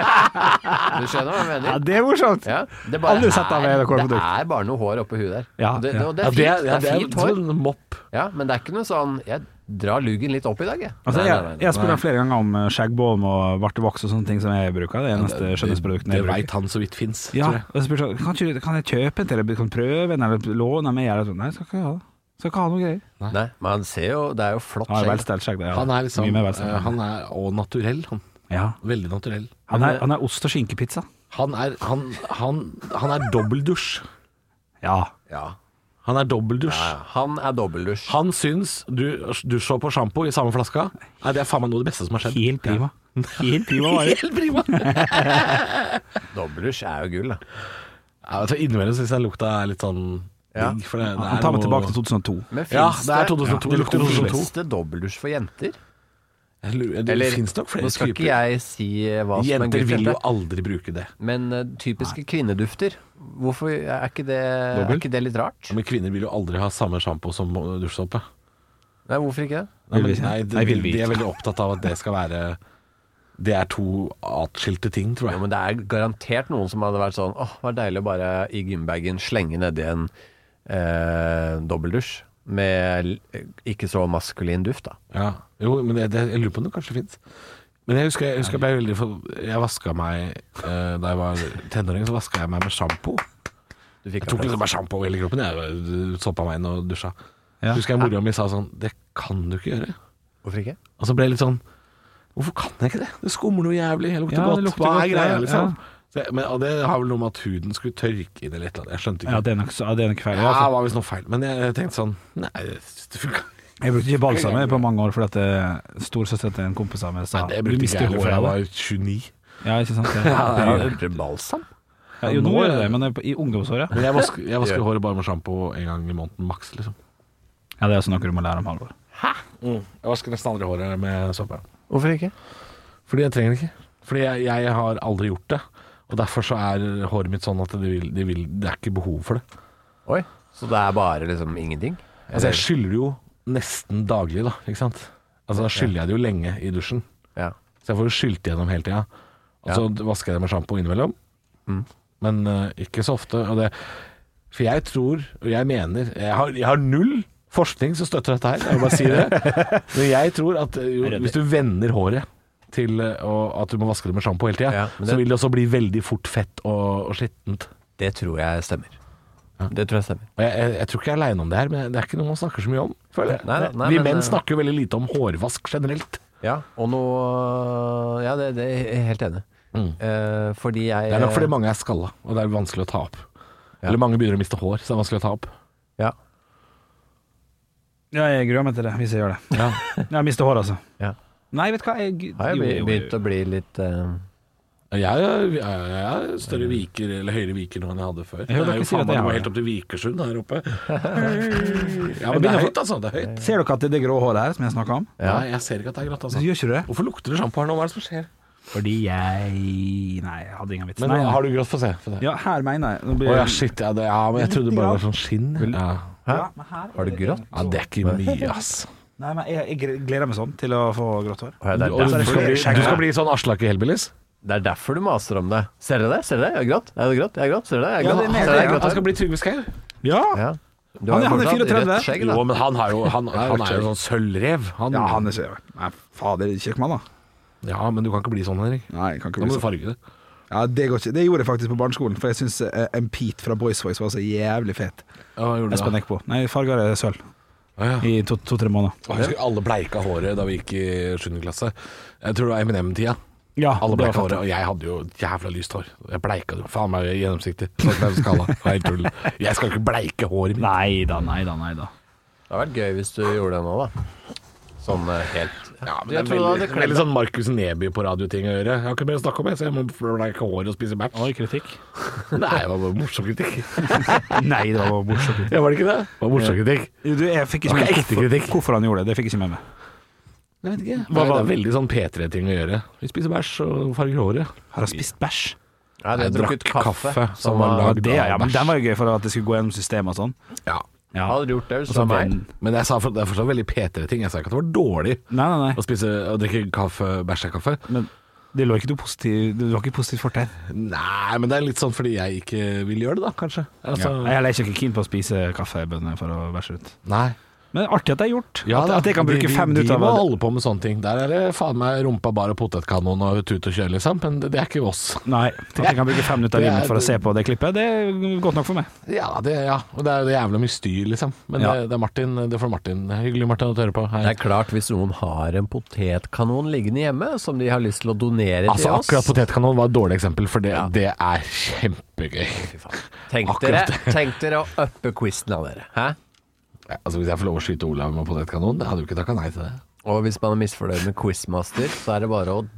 Du skjønner hva jeg mener? ja, det er morsomt Ja, det, bare Aldri sett deg med er, et hårprodukt. det er bare noe hår oppå huet der. Ja, Og det, ja. og det Ja, er fint, det er, ja, det er fint hår. sånn mopp. Ja, men det er ikke noe sånn Jeg drar luggen litt opp i dag, jeg. Altså, Nei, jeg, nei, nei, jeg har spurt ham flere ganger om eh, skjeggbolm og vartevoks og sånne ting som jeg bruker. Det er eneste skjønnhetsproduktene Det jeg bruker. veit han så vidt fins, Ja, tror jeg. og så spurte jeg, kan, ikke, kan jeg kjøpe en til, eller kan jeg prøve en, eller låne meg? Eller sånn. Nei, jeg skal ikke ha det. Skal ikke ha noe greier. Nei, men han ser jo Det er jo flott Han er skjegg. velstelt skjegg. det, Ja. Han er liksom Mye mer eh, velstelt. Han er og naturell, han. Ja. Veldig naturell. Han er, han er ost- og skinkepizza. Han er, han, han, han er dobbeldusj. Ja. Ja. Han er dobbeldusj. Ja, han er dobbeldusj. Han syns du dusj og på sjampo i samme flaska. Nei, det er faen meg noe av det beste som har skjedd. Helt prima. Helt prima var det. Helt prima. Dobbeldusj er jo gull, da. Ja, vet du, innimellom syns jeg lukta er litt sånn Ja. digg. For det, det Han er tar meg noe- tilbake til to tusen og to. Men Ja, finnes det er to tusen og to. Ja, Det lukter to tusen og to. Finnes det dobbeldusj for jenter? Jeg lurer- Det Eller, finnes nok nå flere skal ikke typer. jeg si eh, hva som er Jenter gutt vil jo jente, aldri bruke det. men eh, typiske kvinnedufter, hvorfor er ikke det, er Dobbel? ikke det litt rart? Men kvinner vil jo aldri ha samme sjampo som dusjsåpe. Nei, hvorfor ikke det? Nei, Vil vi men, ikke? nei, de, Nei, vil vi de er ikke. veldig opptatt av at det skal være Det er to atskilte ting, tror Jo, jeg. men det er garantert noen som hadde vært sånn åh, det var deilig å bare i gymbagen slenge nedi en eh, dobbeldusj med l- ikke så maskulin duft, da. Ja. Jo, men det, det, jeg lurer på om det kanskje fins. Men jeg husker jeg, husker jeg ble veldig for, Jeg vaska meg eh, da jeg var tenåring, så vaska jeg meg med sjampo. Du fikk Jeg tok liksom bare sjampo over hele kroppen. Jeg soppa meg inn og dusja. Ja. Husker jeg mora mi sa sånn Det kan du ikke gjøre. Hvorfor ikke? Og så ble jeg litt sånn Hvorfor kan jeg ikke det? Det skummer noe jævlig. Jeg lukter Ja, godt. det lukter Hva er godt, greia, ja, liksom? ja. Så jeg, men, og det har vel noe med at huden skulle tørke inn eller et eller annet. Jeg skjønte ikke. Ja, det er nok, ja, det er nok feil. Ja, Ja, det for- var visst noe feil. Men jeg, jeg tenkte sånn Nei, det funka. Jeg brukte ikke balsam jeg, på mange år fordi at eh, storesøsteren til en kompis av meg sa Det du brukte mister ikke jeg heller, for håret jeg av var det. tjueni. Ja, ikke sant? Ja, Ja, ja, Bruker du balsam? ja, jo, nå gjør jeg det, men det er på- i ungdomsåret. Men jeg vasker, jeg vasker håret bare med sjampo en gang i måneden maks, liksom. Ja, det er også noe du må lære om, Halvor. Mm. Jeg vasker nesten aldri håret med såpe. Hvorfor ikke? Fordi jeg trenger det ikke. Fordi jeg, jeg har aldri gjort det. Og derfor så er håret mitt sånn at det, vil, det, vil, det er ikke behov for det. Oi, så det er bare liksom ingenting? Altså jeg skyller jo nesten daglig da, ikke sant? Altså da skyller jeg det jo lenge i dusjen. Ja. Så jeg får jo skylt gjennom hele tida. Og så vasker jeg det med sjampo innimellom. Mm. Men uh, ikke så ofte. Og det, for jeg tror, og jeg mener Jeg har, jeg har null forskning som støtter dette her, jeg vil bare si det. Men jeg tror at uh, jo, hvis du vender håret til uh, og at du må vaske det med sjampo hele tida, Ja, men så det- vil det også bli veldig fort fett og, og skittent. Det tror jeg stemmer. Ja. Det tror jeg stemmer. Og jeg, jeg, jeg tror ikke jeg er aleine om det her, men det er ikke noe man snakker så mye om, føler jeg. Nei, nei, nei, Vi men, menn uh, snakker jo veldig lite om hårvask generelt. Ja, og noe Ja, det, det er jeg helt enig. Mm. Eh, fordi jeg Det er nok fordi mange er skalla, og det er vanskelig å ta opp. Ja. Eller mange begynner å miste hår, så det er vanskelig å ta opp. Ja. Ja, jeg gruer meg til det, hvis jeg gjør det. Ja. Jeg mister hår, altså. Ja. Nei, vet du hva jeg, Har jeg begynt å bli litt uh... Jeg har større viker, eller høyere viker nå enn jeg hadde før. Jeg Det er jo faen meg helt opp til Vikersund her oppe. Ja, men det er høyt, altså. Det er høyt. Ser dere at det er det grå håret her som jeg snakker om? Ja, jeg ser ikke at det er grått, altså. Gjør ikke det? Hvorfor lukter det sjampo her nå? Hva er det som skjer? Fordi jeg Nei, jeg hadde ingen vits. Men nei, nei. har du grått? Få se. Få se. Ja, her mener jeg. Nå blir... Å ja, shit. Ja, det, ja, men jeg trodde det bare var sånn skinn. Ja. Hæ? Ja, men her Har du grått? Ja, det er ikke mye, ass. Nei, men jeg, jeg gleder meg sånn til å få grått hår. Ja, det er Og du derfor- skal bli, du skal bli sånn Aslak i Hellbillies? Det er derfor du maser om det. Ser dere det? Ser dere det? Jeg er grått. Jeg er grått. Jeg er grått. Ser dere det? Jeg er Ja, grått. det er mer Ser dere det, grått? Han skal bli Trygve Skau. Ja! Ja. Du Han er- jo han er fortsatt fireogtredve. rødt skjegg, da. Jo, men han, har jo, han, han er jo sånn sølvrev. Han, Ja, han er så Nei, fader, kjekk mann, da. ja, men du kan ikke bli sånn, Henrik. Nei, jeg kan ikke Da bli må du sånn. farge det. Ja, det går ikke. Det gjorde jeg faktisk på barneskolen, for jeg syns uh, en Pete fra Boys Voice var så jævlig fet. Ja, hva gjorde du Espen da? Eckbo. Nei, jeg farga det sølv Ah, ja. i to-tre to, måneder. Jeg husker alle bleika håret da vi gikk i sjuende klasse. Jeg tror det var Eminem-tida. Ja, Alle det var bleika håret, fett. og jeg hadde jo jævla lyst hår. Jeg bleika jo faen meg gjennomsiktig. Sånn som jeg skala. Det er helt tull. Jeg skal ikke bleike håret mitt. Nei da, nei da, nei da. Det hadde vært gøy hvis du gjorde det nå, da. Sånn eh, helt Ja, men Jeg det er tror det veldig, hadde kledd veldig sånn Markus Neby på radioting å gjøre. Jeg har ikke mer å snakke om, jeg, så jeg må bleike håret og spise match. Oi, kritikk? Nei, det var bare morsom kritikk. Nei, det var morsomt. Ja, var det ikke det? Det var morsom kritikk. Du, jeg fikk ikke Det var med ekte hvorfor, kritikk. hvorfor han gjorde det. Det fikk jeg ikke med meg. Jeg vet ikke. Hva Nei, var- det er veldig sånn P tre-ting å gjøre. Vi spiser bæsj og farger håret. Har han spist bæsj? Ja, det Jeg er drukket drakk kaffe, kaffe som som var var Ja, lagd det, ja, av men bæsj. den var jo gøy for at det skulle gå gjennom systemet og sånn. Ja. Ja. Hadde du gjort det hvis Og det så var meg? venn. Men jeg sa for, det er fortsatt veldig P tre-ting. Jeg sa ikke at det var dårlig Nei, nei, nei. å spise og drikke kaffe, bæsj av kaffe. Men det lå ikke noe positivt. Du var ikke positivt fortegn. Nei, men det er litt sånn fordi jeg ikke vil gjøre det, da, kanskje. Altså, Ja. Jeg er heller ikke keen på å spise kaffebønner for å bæsje ut. Nei. Men artig at det er gjort. Ja, at, da, at jeg kan de- bruke de- fem de, minutter De må av det. holde på med sånne ting. Der er det faen meg rumpa bar og potetkanon og tut og kjør, liksom. Men det, det er ikke oss. Nei, at jeg kan bruke fem minutter av Det livet er- mitt for å se på det klippet, det er godt nok for meg. Ja, det, ja. Og det er jo det jævla mye styr, liksom. Men Ja. det, det er Martin. Det får Martin. Hyggelig, Martin, å høre på. Hei. Det er klart, hvis noen har en potetkanon liggende hjemme som de har lyst til å donere Altså, til oss. akkurat potetkanon var et dårlig eksempel, for det, Ja. det er kjempegøy. Tenk akkurat dere, tenk dere å uppe quizen av dere. Hæ? Ja, altså, hvis jeg får lov å skyte Olav med potetkanon, det hadde jo ikke takka nei til det. Og hvis man er misfornøyd med quizmaster, så er det bare å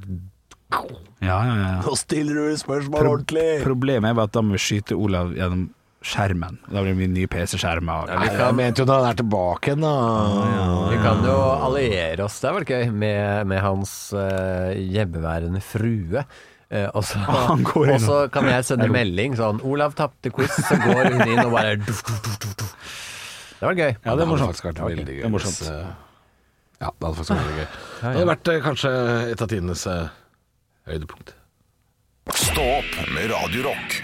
Ja, ja, ja. Nå stiller du spørsmål Pro Problemet er bare at da må vi skyte Olav gjennom skjermen. Da blir det mye nye P C-skjermer. Ja, vi Jeg kan, mente jo da han er tilbake igjen, da. vi kan jo alliere oss, det er vel gøy, med, med hans uh, hjemmeværende frue. Eh, og, så, Han går inn og så kan jeg sende melding sånn 'Olav tapte quiz', så går hun inn og bare duf, duf, duf, duf, duf. Det var gøy. Ja, det hadde faktisk vært veldig gøy. Det er morsomt. hvis, eh, Ja, det hadde faktisk vært veldig gøy. Det hadde vært eh, kanskje et av tidenes eh, høydepunkt. Stå opp med Radio Rock.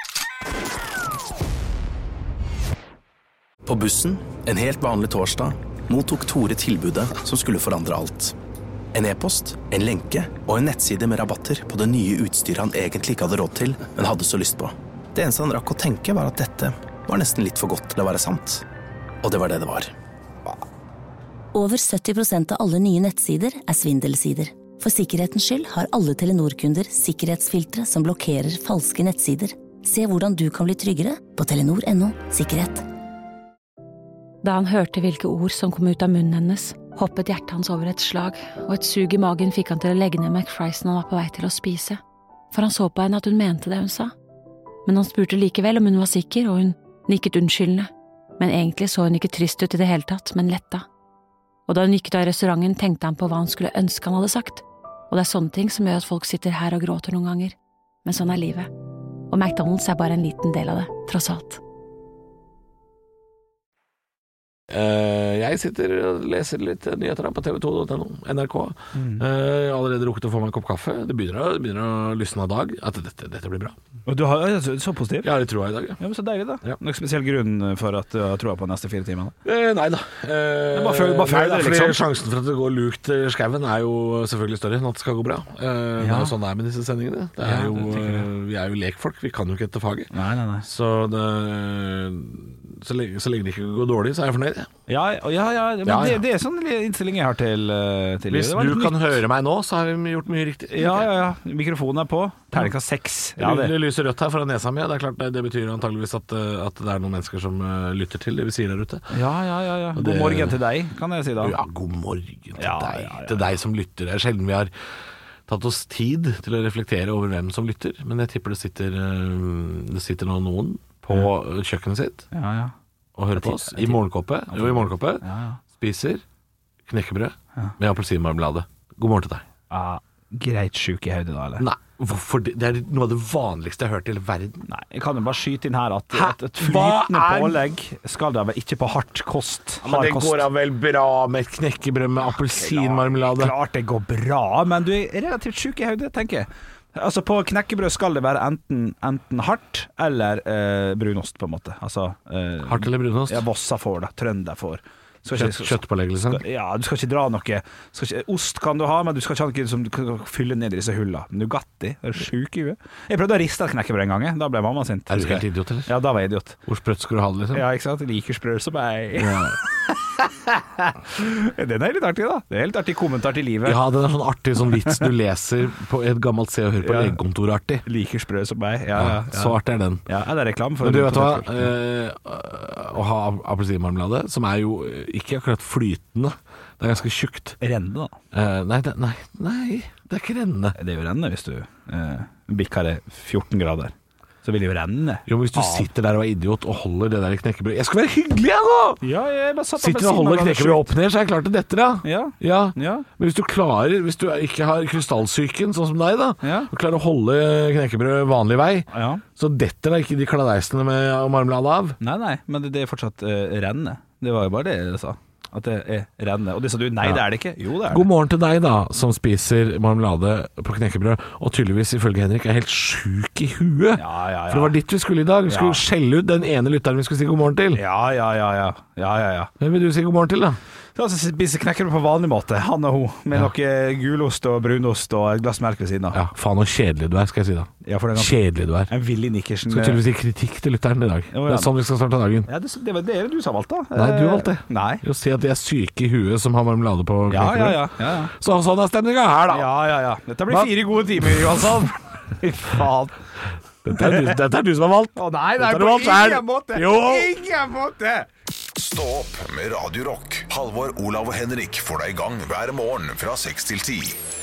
På bussen, en helt vanlig torsdag, mottok Tore tilbudet som skulle forandre alt. En e-post, en lenke og en nettside med rabatter på det nye utstyret han egentlig ikke hadde råd til, men hadde så lyst på. Det eneste han rakk å tenke var at dette var nesten litt for godt til å være sant. Og det var det det var. Over sytti prosent av alle nye nettsider er svindelsider. For sikkerhetens skyld har alle Telenor-kunder sikkerhetsfiltre som blokkerer falske nettsider. Se hvordan du kan bli tryggere på telenor punktum no sikkerhet. Da han hørte hvilke ord som kom ut av munnen hennes, hoppet hjertet hans over et slag, og et sug i magen fikk han til å legge ned McFriesen han var på vei til å spise. For han så på henne at hun mente det hun sa. Men han spurte likevel om hun var sikker, og hun nikket unnskyldende. Men egentlig så hun ikke trist ut i det hele tatt, men letta. Og da hun gikk ut av restauranten, tenkte han på hva han skulle ønske han hadde sagt. Og det er sånne ting som gjør at folk sitter her og gråter noen ganger. Men sånn er livet. Og McDonald's er bare en liten del av det, tross alt. Eh, jeg sitter og leser litt nyheter på T V to punktum no, N R K. Mm. Eh, allerede rukket å få meg en kopp kaffe. Det begynner å, det begynner å lysne av dag. At dette, dette blir bra. Og du har ja, så, så positiv? Jeg har litt troa i dag, ja. Ja, men Så deilig, da. Ja. Noen spesiell grunn for at du har troa på de neste fire timene? Eh, nei da. Eh, bare føl- bare føl nei, da, det, fordi liksom. Sjansen for at det går lukt i skauen er jo selvfølgelig større enn at det skal gå bra. Eh, Det er jo sånn det er med disse sendingene. Det er Ja, jo, det tenker jeg. eh, vi er jo lekfolk, vi kan jo ikke dette faget. Nei, nei, nei. Så, det, Så lenge, så lenge det ikke går dårlig, så er jeg fornøyd. Ja, ja, ja, men Ja, ja. Det, det er sånn innstilling jeg har til, eh, til Hvis livet. Det var du litt kan nytt. høre meg nå, så har vi gjort mye riktig. Ja, ja, ja. Mikrofonen er på. Terningkast seks. Ja, det. det. det lyser rødt her fra nesa mi. Det er klart det, det betyr antageligvis at, eh, at det er noen mennesker som eh, lytter til det vi sier der ute. Ja, ja, ja, ja. Og God det- morgen til deg, kan jeg si da. Ja, god morgen til Ja, deg. ja, ja. Til deg som lytter. Det er sjelden vi har tatt oss tid til å reflektere over hvem som lytter, men jeg tipper det sitter, eh, det sitter nå noen på kjøkkenet sitt Ja, ja. og hører på oss i morgenkoppet. Jo, i morgenkoppet. Ja, ja. Spiser knekkebrød med appelsinmarmelade. God morgen til deg. Ja, greit sjuk i hodet da, eller? Nei, hvorfor det? Det er noe av det vanligste jeg har hørt i hele verden. Nei, jeg kan jo bare skyte inn her at, Hæ? at et Hva flytende er- pålegg skal da vel ikke på hardt kost. Men Hard det kost. går da vel bra med et knekkebrød med appelsinmarmelade? Klart det går bra, men du er relativt sjuk i hodet, tenker jeg. Altså På knekkebrød skal det være enten, enten hardt eller eh, brunost, på en måte. Altså eh, Hardt eller brunost? Ja, Vossa får det, Trønder får. Skal Kjøtt, ikke- kjøttpålegg, liksom? skal- Ja, du skal ikke dra noe skal ikke, Ost kan du ha, men du skal ikke ha noe som du kan fylle ned i disse hulla. Nugatti, er du sjuk i huet? Jeg prøvde å riste et knekkebrød en gang, jeg. Da ble mamma sint. Er du helt idiot, eller? Ja, da var jeg idiot. Hvor sprøtt skal du ha det, liksom? Ja, ikke sant? Like sprø som meg. Ja. Den er litt artig, da. Det er helt artig kommentar til livet. Ja, den er sånn artig sånn vits du leser på et gammelt Se og Hør på Ja. legekontor-artig. Like sprø som meg. Ja, ja, ja. Så artig er den. Ja, er det reklame for Men du vet hva, potetgull? eh, å ha appelsinmarmelade, som er jo ikke akkurat flytende, det er ganske tjukt. Renne, da. Eh, nei, det, nei, nei, det er ikke rennende. Det er jo renne hvis du eh, bikker det fjorten grader. Så vil det jo renne. Jo, men hvis du av. sitter der og er idiot og holder det der i knekkebrød. Jeg skal være hyggelig, jeg nå! Ja, jeg bare satt Sitter og holder knekkebrød opp ned, så er jeg klar til dette, da. Ja. Ja. Ja. Men hvis du klarer, hvis du ikke har krystallsyken sånn som deg, da, Ja. og klarer å holde knekkebrød vanlig vei, Ja. så detter da ikke de kladeisene med marmelade av. Nei, nei, men det, det er fortsatt eh, renne. Det var jo bare det jeg sa. At det er renne. Og det sa du, nei, Ja. det er det ikke. Jo, det er God det. morgen til deg, da, som spiser marmelade på knekkebrød, og tydeligvis, ifølge Henrik, er helt sjuk i huet. Ja, ja, ja. For det var dit vi skulle i dag. Vi skulle Ja. skjelle ut den ene lytteren vi skulle si god morgen til. Ja, ja, ja, ja. ja, ja, ja. Hvem vil du si god morgen til, da? Så altså, spiser knekkebrød på vanlig måte, han og hun, med noe gulost og brunost og et glass melk ved siden av. Ja, faen så kjedelig du er, skal jeg si da. Ja, for det er ganske- Kjedelig du er. En Willy Nickersen. Skal tydeligvis gi kritikk til lytteren i dag. Jo, Det ja. er sånn vi skal starte dagen. Ja, det, det var det du som valgte, da. Nei, du valgte det. Eh, Nei. Jo, si at de er syke i huet som har marmelade på Ja, knekkebrød. ja, ja. ja, ja. Så sånn er stemninga her, da. Ja, ja, ja. Dette blir Hva? fire gode timer, Johansson. Fy faen. Dette, er du, dette er du som har valgt. Å nei, Dette nei, har du på valgt selv. ingen måte. Jo. Ingen måte. Stå opp med Radio Rock. Halvor, Olav og Henrik får deg i gang hver morgen fra seks til ti.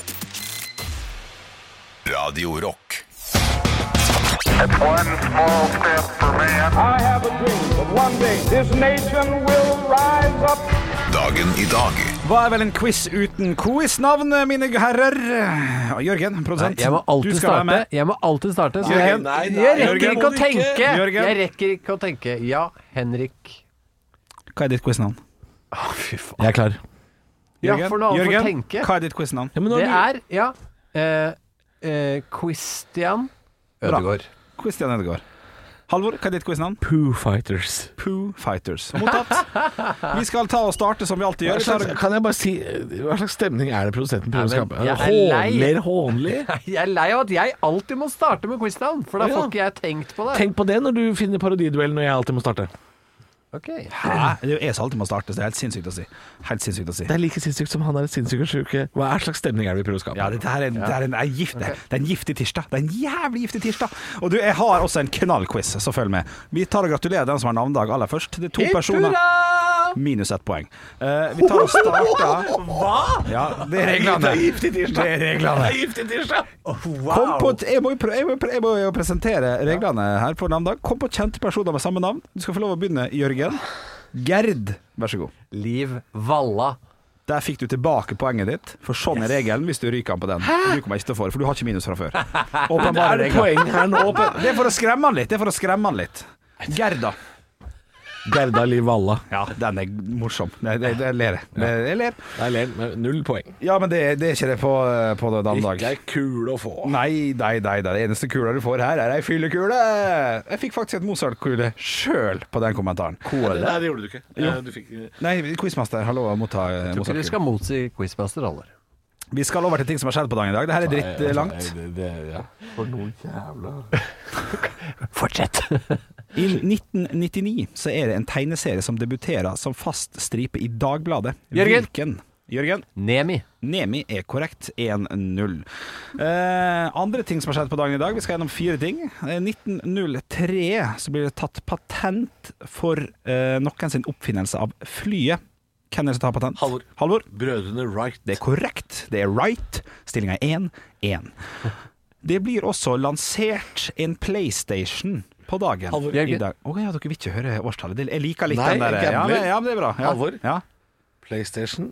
Radio Rock. It's one small step for man. I have a dream that one day this nation will rise up. Dagen i dag. Hva er vel en quiz uten quiznavn, mine herrer? Ja, Jørgen, produsent. Jeg må alltid du skal være starte. med. Jeg må alltid starte. Så Nei, jeg, nei, nei, jeg rekker Jørgen, ikke å må du ikke. tenke. Jørgen. Jeg rekker ikke å tenke. Ja, Henrik. Hva er ditt quiznavn? Å, fy faen. Jeg er klar. Ja, for noe annet Jørgen, å tenke. hva er ditt quiznavn? Ja, men nå Det har er, ja, eh, eh, Christian Bra. Ødegaard. Christian Ødegaard. Halvor, hva er ditt quiznavn? du Poo Fighters. Poo Fighters. Mottatt. Vi skal ta og starte som vi alltid Hva gjør. slags, Vi tar- kan jeg bare si Hva slags stemning er det produsenten prøver å Nei, men skape? jeg er lei. Hånler hånlig? Jeg er lei av at jeg alltid må starte med quiznavn, for da Ja. får ikke jeg tenkt på det. Tenk på det når du finner parodiduellen og jeg alltid må starte. Ok. Hæ? Det er jo jeg som alltid må starte, så det er helt sinnssykt å si. Helt sinnssykt å si. Det er like sinnssykt som han er sinnssyk og sjuke. Hva er slags stemning er det vi prøver å skape? Ja, dette her er en, det er en, det er gift, det. det er en giftig tirsdag. Det er en jævlig giftig tirsdag. Og du, jeg har også en knallquiz, så følg med. Vi tar og gratulerer den som har navnedag aller først. Det er to personer. Minus ett poeng. Eh, vi tar og starter Hva?! Ja, det er reglene. Det er giftig tirsdag. Det er reglene. Det er giftig tirsdag. Kom på, jeg, må, jo prø- jeg, må, prø- jeg må jo presentere reglene her på navnedag. Kom på kjente personer med samme navn. Du skal få lov å begynne, Jørgen. Gerd, vær så god. Liv Valla. Der fikk du tilbake poenget ditt, for sånn er regelen hvis du ryker den på den. Du kommer ikke til å få det, for du har ikke minus fra før. Åpenbare Er det regler. poeng her nå? Det er for å skremme han litt. Det er for å skremme han litt. Gerda. Gerda Liv Valla. Ja, den er morsom. Det, det, det ler jeg. Det, jeg ler. Jeg ler med null poeng. Ja, men det, det er ikke det på, på den dag. Ikke ei kule å få. Nei, nei, nei, nei. Det eneste kula du får her, er ei fyllekule. Jeg fikk faktisk et Mozart-kule sjøl på den kommentaren. Nei, det gjorde du ikke. Jo. Du fikk Nei, quizmaster har lov å motta Jeg tror ikke du Mozart-kule. skal motsi quizmaster, aller. Vi skal over til ting som har skjedd på dagen i dag. Dette er dritt langt. Det, det, ja. For noen jævla Fortsett. I nitten nittini så er det en tegneserie som debuterer som fast stripe i Dagbladet. Jørgen. Hvilken? Jørgen? Nemi. Nemi er korrekt. én null. Eh, andre ting som har skjedd på dagen i dag. Vi skal gjennom fire ting. Eh, nitten null tre så blir det tatt patent for eh, noen sin oppfinnelse av flyet. Hvem er det som tar patent? Halvor. Halvor. Brødrene Wright. Det er korrekt. Det er right. Stillingen er én én. Det blir også lansert en PlayStation på dagen. Halvor. I dag. Å ja, dere vil ikke høre årstallet. Det- Jeg liker litt Nei, den der. jeg Ja, gambler. men, ja, men det er bra. Ja. Halvor. Ja. PlayStation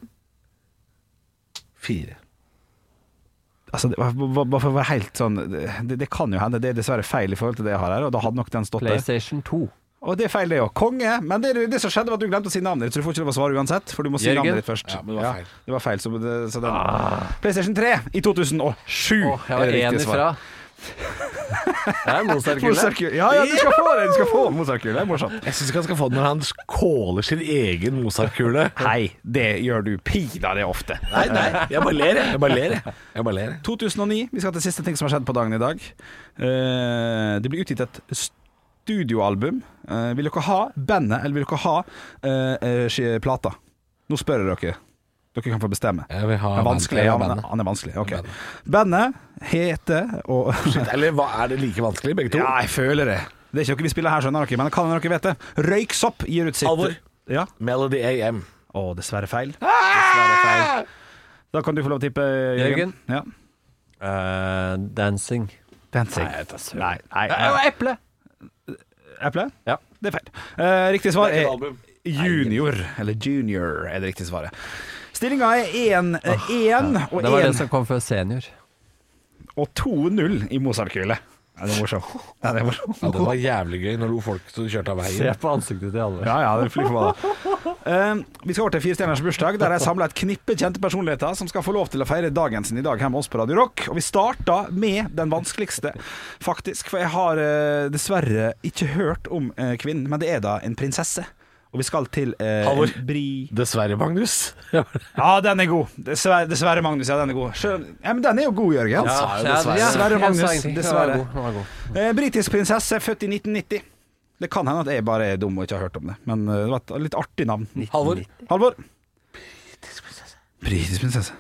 fire. Altså, det, bare bare for å være helt sånn det, det kan jo hende. Det er dessverre feil i forhold til det jeg har her, og da hadde nok den stått der. PlayStation to. Og det er feil det jo. Konge. Men det, det som skjedde var at du glemte å si navnet ditt, så du får ikke lov å svare uansett, for du må si Jørgen. navnet ditt først. Ja, men det var feil. det var feil så det, så den. PlayStation tre i to tusen og sju. Åh, jeg var er det en riktige svar. ifra. Det er Mozart-kule. Mozart-kule. Ja, ja, du skal få det. Du skal få Mozart-kule. Det er morsomt. Jeg syns ikke han skal få den når han kåler sin egen Mozart-kule. Hei, det gjør du pinadø ofte. Nei, nei, jeg bare ler, jeg. Jeg bare ler, jeg. Jeg bare ler. to tusen og ni, vi skal til siste ting som har skjedd på dagen i dag. Eh, det blir utgitt et studioalbum. Eh, vil dere ha bandet, eller vil dere ha eh, eh, plata? Nå spør jeg dere. Dere kan få bestemme. Jeg vil ha Det er vanskelig, bandet. ja, Jeg vil ha men bandet. han er vanskelig. Ok. Bandet heter og Eller hva, er det like vanskelig, begge to? Ja, jeg føler det. Det er ikke noe vi spiller her, skjønner dere, men kan dere vet det? Røyksopp gir ut sitt Halvor. Ja. Melody A M. Å, dessverre feil. Dessverre feil. Da kan du få lov å tippe, Jørgen. Jørgen. Ja. Eh, dancing. Dancing. Nei, jeg tar søren. Nei, nei, Ja, nei. eple. Eple? Ja. Det er feil. Eh, riktig svar Det er er et album. junior, eller junior er det riktige svaret. Stillinga er én én og Det var én den som kom før senior. og to null i Mozart-kule. Ja, det er morsomt. Ja, det er morsomt. Ja, det var jævlig gøy når lo folk som kjørte av Se veien. på ansiktet til alle. Ja, ja, det er fly forbanna. Uh, vi skal over til Firestjerners bursdag, der jeg samla et knippe kjente personligheter som skal få lov til å feire dagen sin i dag hjemme hos på Radio Rock. Og vi starta med den vanskeligste, faktisk. For jeg har uh, dessverre ikke hørt om uh, kvinnen, men det er da en prinsesse. Og vi skal til uh, Halvor. Bri... Dessverre, Magnus. Ja, den er god. Dessverre, dessverre Magnus. Ja, den er god. Selv, ja, men den er jo god, Jørgen. Ja, Ja, dessverre. ja, Dessverre, jeg sa Magnus. ingenting. Dessverre. Den var god, den var god. Eh, Britisk prinsesse, født i nitten nitti. Det kan hende at jeg bare er dum og ikke har hørt om det, men eh, det var et litt artig navn. Halvor. Halvor. Britisk prinsesse.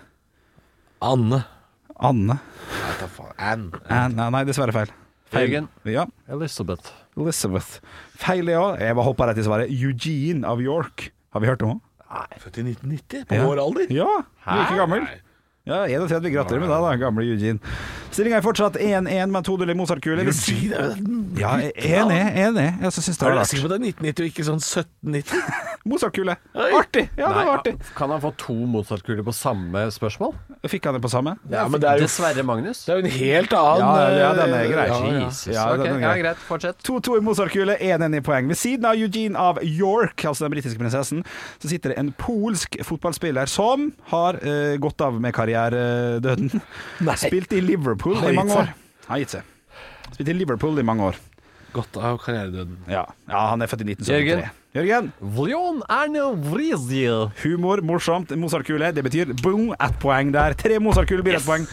Anne. Anne. Nei, ta faen. Anne. Anne. Nei, nei, dessverre feil. feil. Jørgen. Ja, Elizabeth. Elizabeth. Feil, ja. Jeg bare hoppa rett i svaret. Eugene av York. Har vi hørt om henne? Født i nitten nitti, på Ja. vår alder. Ja, like gammel. Ja, enogtredve. Gratulerer med deg, da, gamle Eugene. Stillinga er fortsatt én én med to null i Mozart-kule. Eugene er jo Ja, jeg er enig. Enig. Jeg syns det Er var du rart. sikker på det er nitten nitti og ikke sånn sytten nitti? Mozart-kule. Oi. Artig! Ja, det var artig. Kan han få to Mozart-kuler på samme spørsmål? Fikk han det på samme? Ja, men det er jo, Dessverre, Magnus. det er jo en helt annen Ja, ja, den er grei. ja, ja. Jesus. Ja, ok, den er ja, grei. greit. Fortsett. to to i Mozart-kule, én én i poeng. Ved siden av Eugene av York, altså den britiske prinsessen, så sitter det en polsk fotballspiller som har eh, gått av med karrieredøden. Spilte i Liverpool Har i gitt mange seg. år. Har gitt seg. Spilte i Liverpool i mange år. Godt av karrieredøden. Ja, ja han er født i nitten syttitre. Jørgen. Vlion Arno Vrizil. Humor, morsomt. Mozart-kule, det betyr boom, ett poeng der. Tre Mozart-kuler blir ett poeng.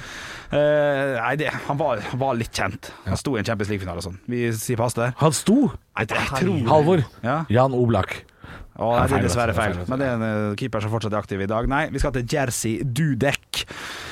Eh, nei, det, han var, var litt kjent. Han sto i en Champions League-finale og sånn. Vi sier pass der. Han sto. Nei, det, jeg tror Halvor. Ja. Jan Oblak. Å, nei, det er feil, dessverre feil, feil. feil, feil. Men det er en eh, keeper som fortsatt er aktiv i dag. Nei, vi skal til Jerzy Dudek.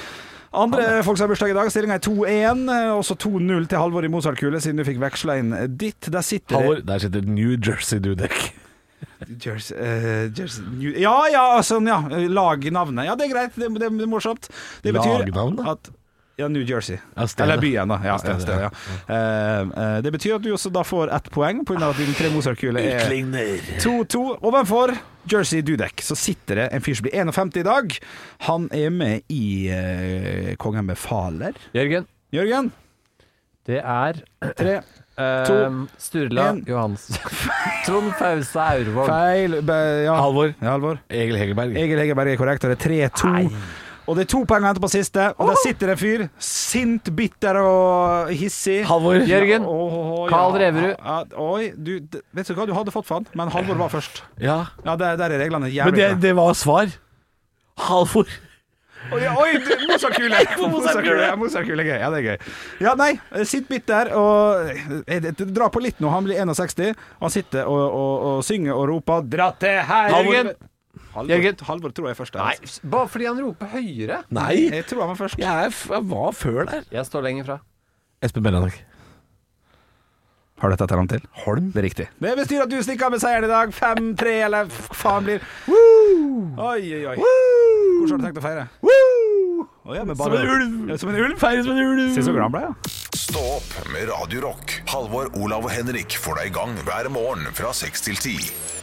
Andre folk som har bursdag i dag. Stillinga er to én. Også to null til Halvor i Mozart-kule, siden du fikk veksla inn ditt. Der sitter Halvor, der sitter New Jersey Dudek. Jersey, eh, Jersey New... Ja, ja, sånn, ja. Lagnavnet. Ja, det er greit. Det, det, det er morsomt. Det betyr Lagnavnet? at Ja, New Jersey. Ja, stedet. Eller byen, da. Ja, Ja, stedet, stedet, ja. Eh, eh, det betyr at du også da får ett poeng, på grunn av at dine tre Mozart-kuler er Utligner. to to. Ovenfor Jersey Dudek så sitter det en fyr som blir femtifen i dag. Han er med i uh, Kongen befaler. Jørgen. Jørgen. Det er Tre. um, Sturla en. Johansen. Trond Fause Aurvåg. Feil. Be, ja. Halvor. Ja, Halvor. Egil Hegerberg. Egil Hegerberg er korrekt, og det er tre to. Og det er to poeng å hente på siste, og der sitter en fyr. Sint, bitter og hissig. Halvor. Jørgen. Åh, Carl ja. Reverud. Ja, oi, du, d- vet du hva, du hadde fått for han, men Halvor var først. Ja. Ja, der, der er reglene Men jævlig det, bra. det var svar. Halvor. Oi, oi, Mozart-kule. Mozart-kule, Mozart-kule er gøy. Ja, det er gøy. Ja, nei, sitt midt der, og jeg, jeg drar på litt nå. Han blir sekstien, og han sitter og, og, og synger og roper, dra til her, Jørgen. Halvor, Halvor tror jeg først er. Nei, bare fordi han roper høyere. Nei, jeg tror han var først. Jeg, jeg var før der. Jeg står lenger fra. Espen Benjanak. Har du dette til han til? Holm. Det er riktig. Det bestyr at du stikker av med seieren i dag. fem tre, eller faen blir Woo! Oi, oi, oi. Woo! Hvordan har du tenkt å feire? Woo! Oh, ja, bare... Som en ulv. Ja, som en ulv. Feire som en ulv. Se så glad han ble, ja. Stå opp med Radio Rock. Halvor, Olav og Henrik får deg i gang hver morgen fra seks til ti.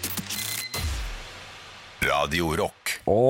Radio Rock.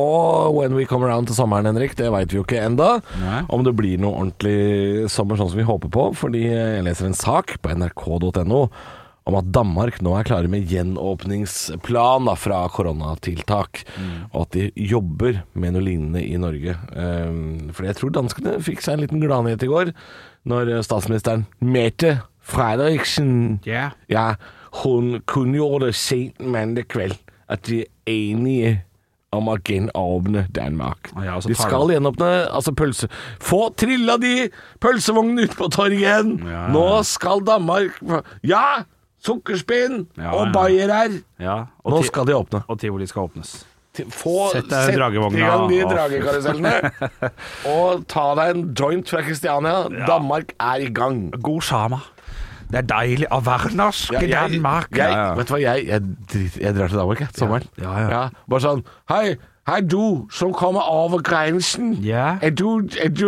Og when we come around til sommeren, Henrik, det vet vi jo ikke enda. Nei. Om det blir noe ordentlig sommer sånn som vi håper på, fordi jeg leser en sak på n r k punktum n o om at Danmark nå er klare med gjenåpningsplan da, fra koronatiltak, mm. og at de jobber med noe lignende i Norge. Um, fordi jeg tror danskene fikk seg en liten gladnyhet i går, når statsministeren Mette Frederiksen, yeah. ja, hun kunngjorde sent mandag kveld, at de er enige om å gjenåpne Danmark. Ah, ja, de skal gjenåpne, altså pølse... Få trilla de pølsevognene ut på torget igjen! Ja, ja. Nå skal Danmark... Ja! Sukkerspinn ja, og bayerer! Ja, nå skal de åpne. Og tivoli skal åpnes. Få sett i gang de dragekarusellene, og ta deg en joint fra Kristiania. Ja. Danmark er i gang. God sama. Det er deilig å være norsk i ja, Danmark. Jeg, jeg, vet du hva, jeg, jeg, jeg drar til Danmark, jeg, sommeren. Ja, ja, ja. Ja, bare sånn, hei, hei du som kommer over grensen. Ja. Er du, er du,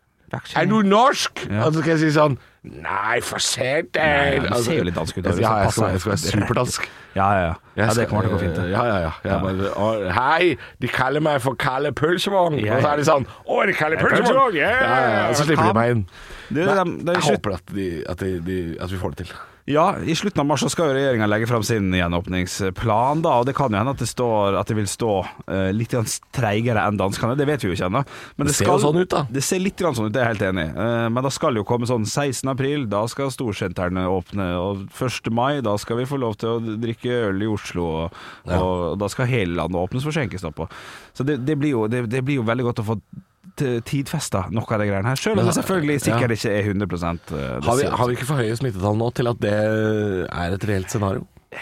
er du norsk? Ja. Og så skal jeg si sånn, nei, for sent. Nei, du ser jo litt dansk ut. Ja, jeg skal, jeg skal være superdansk. Ja, ja, ja. ja det kommer til å gå fint. Ja, ja, ja. ja. Bare, og, hei, de kaller meg for Kalle Pølsevogn. Ja, ja. Og så er de sånn, å, er det Kalle Pølsevogn? Ja, ja, ja. Og så slipper de meg inn. Det, det, det, det jeg håper at, de, at, de, de, at vi får det til. Ja, i slutten av mars så skal jo regjeringen legge frem sin gjenåpningsplan da, og det kan jo hende at det står at det vil stå uh, litt treigere enn danskene, det vet vi jo ikke ennå. Men det, det ser jo sånn ut da. Det ser litt sånn ut, det er jeg helt enig i. Uh, men da skal jo komme sånn sekstende april, da skal storsentrene åpne, og første mai, da skal vi få lov til å drikke øl i Oslo, og, ja. og da skal hele landet åpnes for skjenkestopp. Så det, det, blir jo, det, det blir jo veldig godt å få tidfesta noe av det greiene her, selv om det selvfølgelig sikkert ja. ikke er hundre prosent har vi, har vi ikke for høye smittetall nå til at det er et reelt scenario?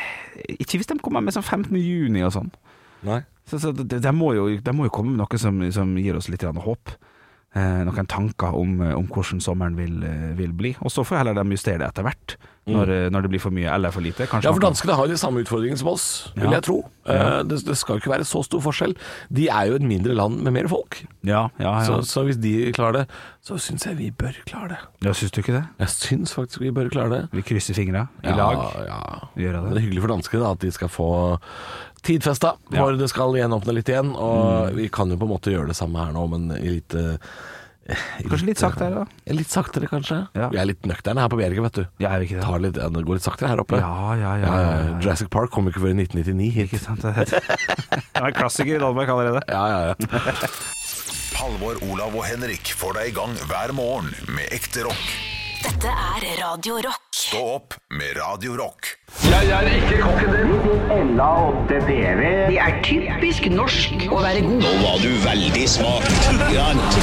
Ikke hvis de kommer med sånn femtende juni og sånn. Nei. Så, så det, det, må jo, det må jo komme med noe som, som gir oss litt håp. Eh, noen tanker om, om hvordan sommeren vil, vil bli. Og så får heller de justere det etter hvert, når, mm. når det blir for mye eller for lite. Kanskje ja, for danskene har jo de samme utfordringene som oss, vil ja. jeg tro. Ja. Eh, det, det skal jo ikke være så stor forskjell. De er jo et mindre land med mer folk. Ja, ja, ja. Så, så hvis de klarer det, så syns jeg vi bør klare det. Ja, syns du ikke det? Jeg syns faktisk vi bør klare det. Vi krysser fingrene i ja, lag. Ja, gjør det. Det er hyggelig for danskene da, at de skal få tidfesta, hvor ja. det skal gjenåpne litt igjen. Og mm. vi kan jo på en måte gjøre det samme her nå, men i litt... Kanskje litt saktere da? Litt saktere kanskje ja. Vi er litt nøkterne her på Bjerget, vet du. Ja, er vi ikke det? Tar litt, det går litt saktere her oppe. Ja, ja, ja, ja, ja, ja. Jurassic Park kom ikke før i nitten nittini hit. Ikke sant? Det er en klassiker i Danmark allerede. Ja, ja, ja. Halvor, Olav og Henrik får deg i gang hver morgen med ekte rock. Dette er Radio Rock. Stå opp med Radio Rock. Jeg er ikke kokken din. Ella åtte D V. Det er typisk norsk å være god. Nå var du veldig smart. Grant.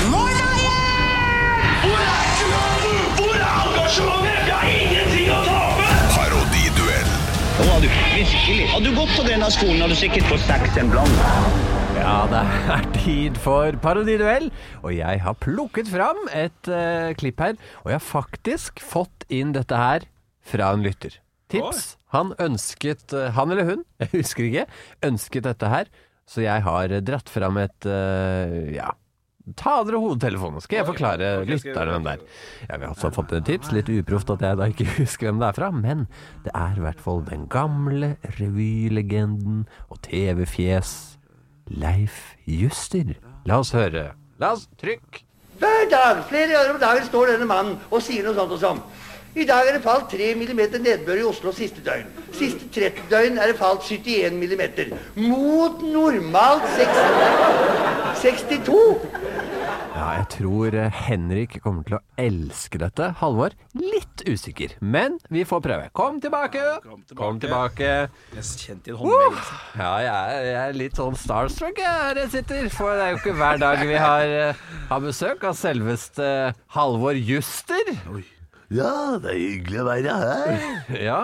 Hvor er engasjementet? Hvor er engasjementet? Jeg har ingenting å tape! Parodiduell. Nå har du virkelig. Har du gått på denne skolen, har du sikkert fått seks en blant. Ja, det er tid for parodiduell, og jeg har plukket fram et uh, klipp her, og jeg har faktisk fått inn dette her fra en lytter. Tips, han ønsket, uh, han eller hun, jeg husker ikke, ønsket dette her, så jeg har dratt fram et, uh, ja, ta dere hodetelefonen, skal jeg forklare lytterne hvem det er. Ja, vi har også fått et tips, litt uproft at jeg da ikke husker hvem det er fra, men det er i hvert fall den gamle revylegenden og T V-fjes Leif Juster. La oss høre. La oss trykk. Hver dag, flere ganger om dagen står denne mannen og sier noe sånt og sånn. I dag er det falt tre millimeter nedbør i Oslo siste døgn. Siste tretti døgn er det falt syttien millimeter. Mot normalt sekstito. Ja, Jeg tror Henrik kommer til å elske dette. Halvor, litt usikker, men vi får prøve. Kom tilbake! Kom tilbake. Kom tilbake. Jeg kjente i en håndbevegelse. Uh, ja, jeg er, jeg er litt sånn starstruck her jeg sitter, for det er jo ikke hver dag vi har, har besøk av selveste Halvor Juster. Oi. Ja, det er hyggelig å være her. Ja.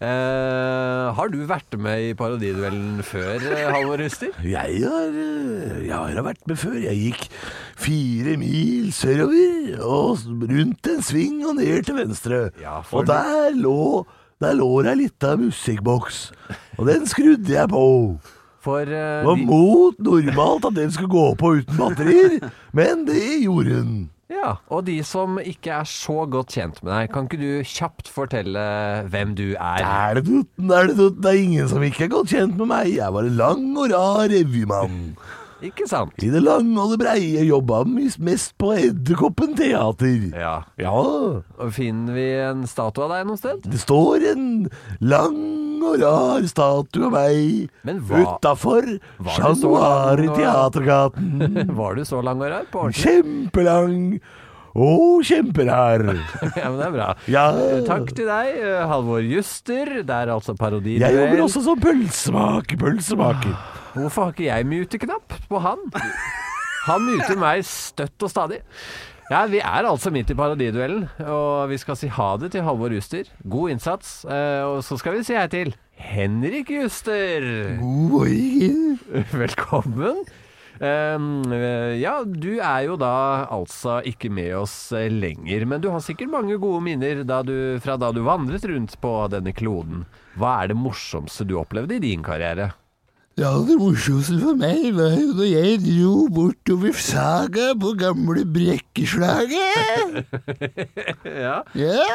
Uh, har du vært med i parodiduellen før, Halvor Juster? Jeg har, jeg har vært med før. Jeg gikk fire mil sørover, og rundt en sving og ned til venstre. Ja, og der lå, der lå det litt av musikkboks, og den skrudde jeg på. For, uh, det var de... mot normalt at den skulle gå på uten batterier, men det gjorde den. Ja, og de som ikke er så godt kjent med deg, kan ikke du kjapt fortelle hvem du er? Det er det, det er det, det er ingen som ikke er godt kjent med meg. Jeg var en lang og rar revymann. Ikke sant? I det lange og det breie jobba mest på Edderkoppen teater. Ja. Ja. Og finner vi en statue av deg noe sted? Det står en lang og rar statue av meg utenfor Januar i Teatergaten. Var du så lang og rar på ordentlig? Kjempelang og kjemperar. Ja, men det er bra. Ja. Takk til deg, Halvor Juster. Det er altså parodi. Jeg jobber også som pølsemaker, pølsemaker. Hvorfor har ikke jeg mute-knapp på han? Han muter meg støtt og stadig. Ja, vi er altså midt i parodiduellen, og vi skal si ha det til Halvor Juster. God innsats. Og så skal vi si hei til Henrik Juster. God morgen. Velkommen. Um, ja, du er jo da altså ikke med oss lenger, men du har sikkert mange gode minner da du, fra da du vandret rundt på denne kloden. Hva er det morsomste du opplevde i din karriere? Ja, det morsomste for meg var jo når jeg dro bortover Saga på gamle Brekkeslaget. Ja. Ja.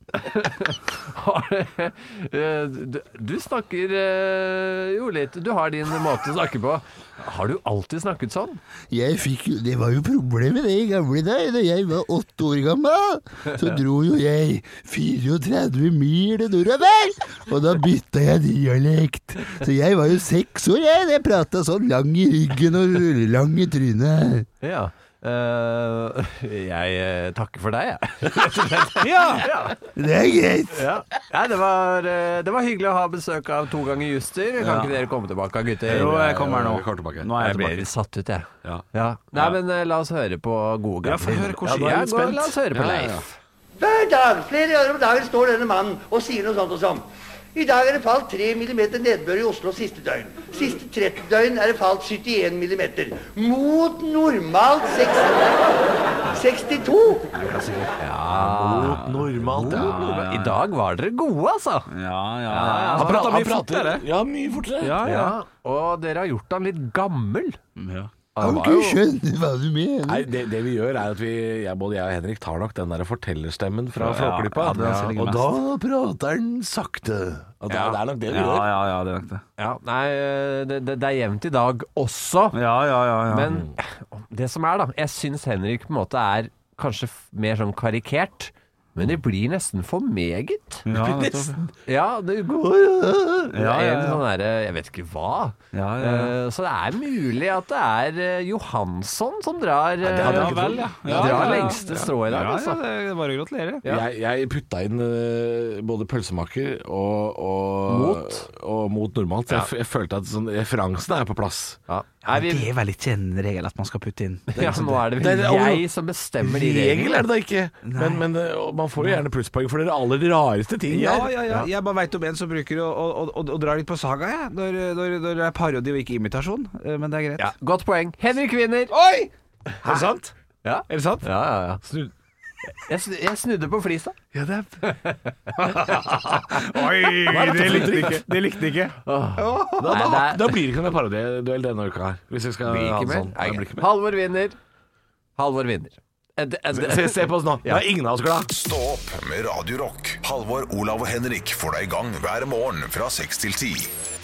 du, du snakker jo litt, du har din måte å snakke på. Har du alltid snakket sånn? Jeg fikk jo, det var jo problemet det i gamle dag. Da jeg var åtte år gammel, så dro jo jeg trettifire mil nordover, og da bytta jeg dialekt. Så jeg var jo seks år, jeg. Jeg pratet sånn lang i ryggen og lang i trynet. Ja. Uh, jeg uh, takker for deg, jeg. Ja, ja, det er greit. Ja. Ja, det, var, uh, det var hyggelig å ha besøk av to ganger Juster. Kan ja. ikke dere komme tilbake, gutter? Jo, jeg kommer nå. Nå er jeg, jeg ble satt ut, jeg. Ja. Ja. Nei, men uh, la oss høre på gode gamle. Ja, for høre hvordan ja, går, La oss høre på Leif. Ja, ja. Hver dag, flere ganger om dagen står denne mannen og sier noe sånt og sånn. I dag er det falt tre millimeter nedbør i Oslo siste døgn. Siste tretti døgn er det falt syttien millimeter. Mot normalt sekstito. Ja, mot normalt, ja. I dag var dere gode, altså. Ja, ja, ja. Han prater mye fortere. Ja, mye fortere. Ja, ja. Og dere har gjort han litt gammel. Ja. Kan ikke skjønne hva du mener. Nei, det, det vi gjør er at vi, jeg, både jeg og Henrik tar nok den der fortellerstemmen fra Flåklypa. Ja, ja, og da prater den sakte. Og da, ja. Det er nok det vi ja, gjør. Ja, ja, det er nok det. Ja, nei, det, det, det er jevnt i dag også. Ja, ja, ja, ja. Men det som er da, jeg synes Henrik på en måte er kanskje mer sånn karikert. Men det blir nesten for meget. Ja, nesten. Ja, det går ja, ja, ja. Sånn der, jeg vet ikke hva. Ja, ja, ja. Så det er mulig at det er Johansson som drar, ja, det hadde jeg ikke vel, ja. Ja, ja, drar ja, ja. lengste strå i dag. Ja, altså. ja, det er bare å gratulere. Ja. Jeg, jeg putta inn uh, både pølsemaker og, og, mot. og mot normalt. Så ja. jeg, jeg følte at sånn, referansene er på plass. Ja. Ja, det er vel ikke en regel at man skal putte inn. Ja, nå er det vel det er, jeg som bestemmer de reglene. Regel er det da ikke. Men, men man får jo gjerne plusspoeng for det aller rareste ting. Ja, ja, ja. Jeg bare vet om en som bruker å, å, å, å dra litt på Saga, ja. når, når, når det er parodi og ikke imitasjon. Men det er greit. Ja, godt poeng. Henrik vinner. Oi! Er det sant? Ja. Er det sant? Ja, ja, ja. Snu. Jeg, snu, jeg snudde på flisa. Ja, det er Oi, det likte ikke. Det likte ikke. Oh. Oh. Da, da, da blir det ikke noen parodiduell denne uka her. Hvis vi skal ha en sånn. Nei, Halvor vinner. Halvor vinner. Ed, ed, ed. Se, se på oss nå. Ja. Da er ingen av oss glad. Stå opp med Radio Rock. Halvor, Olav og Henrik får deg i gang hver morgen fra seks til ti.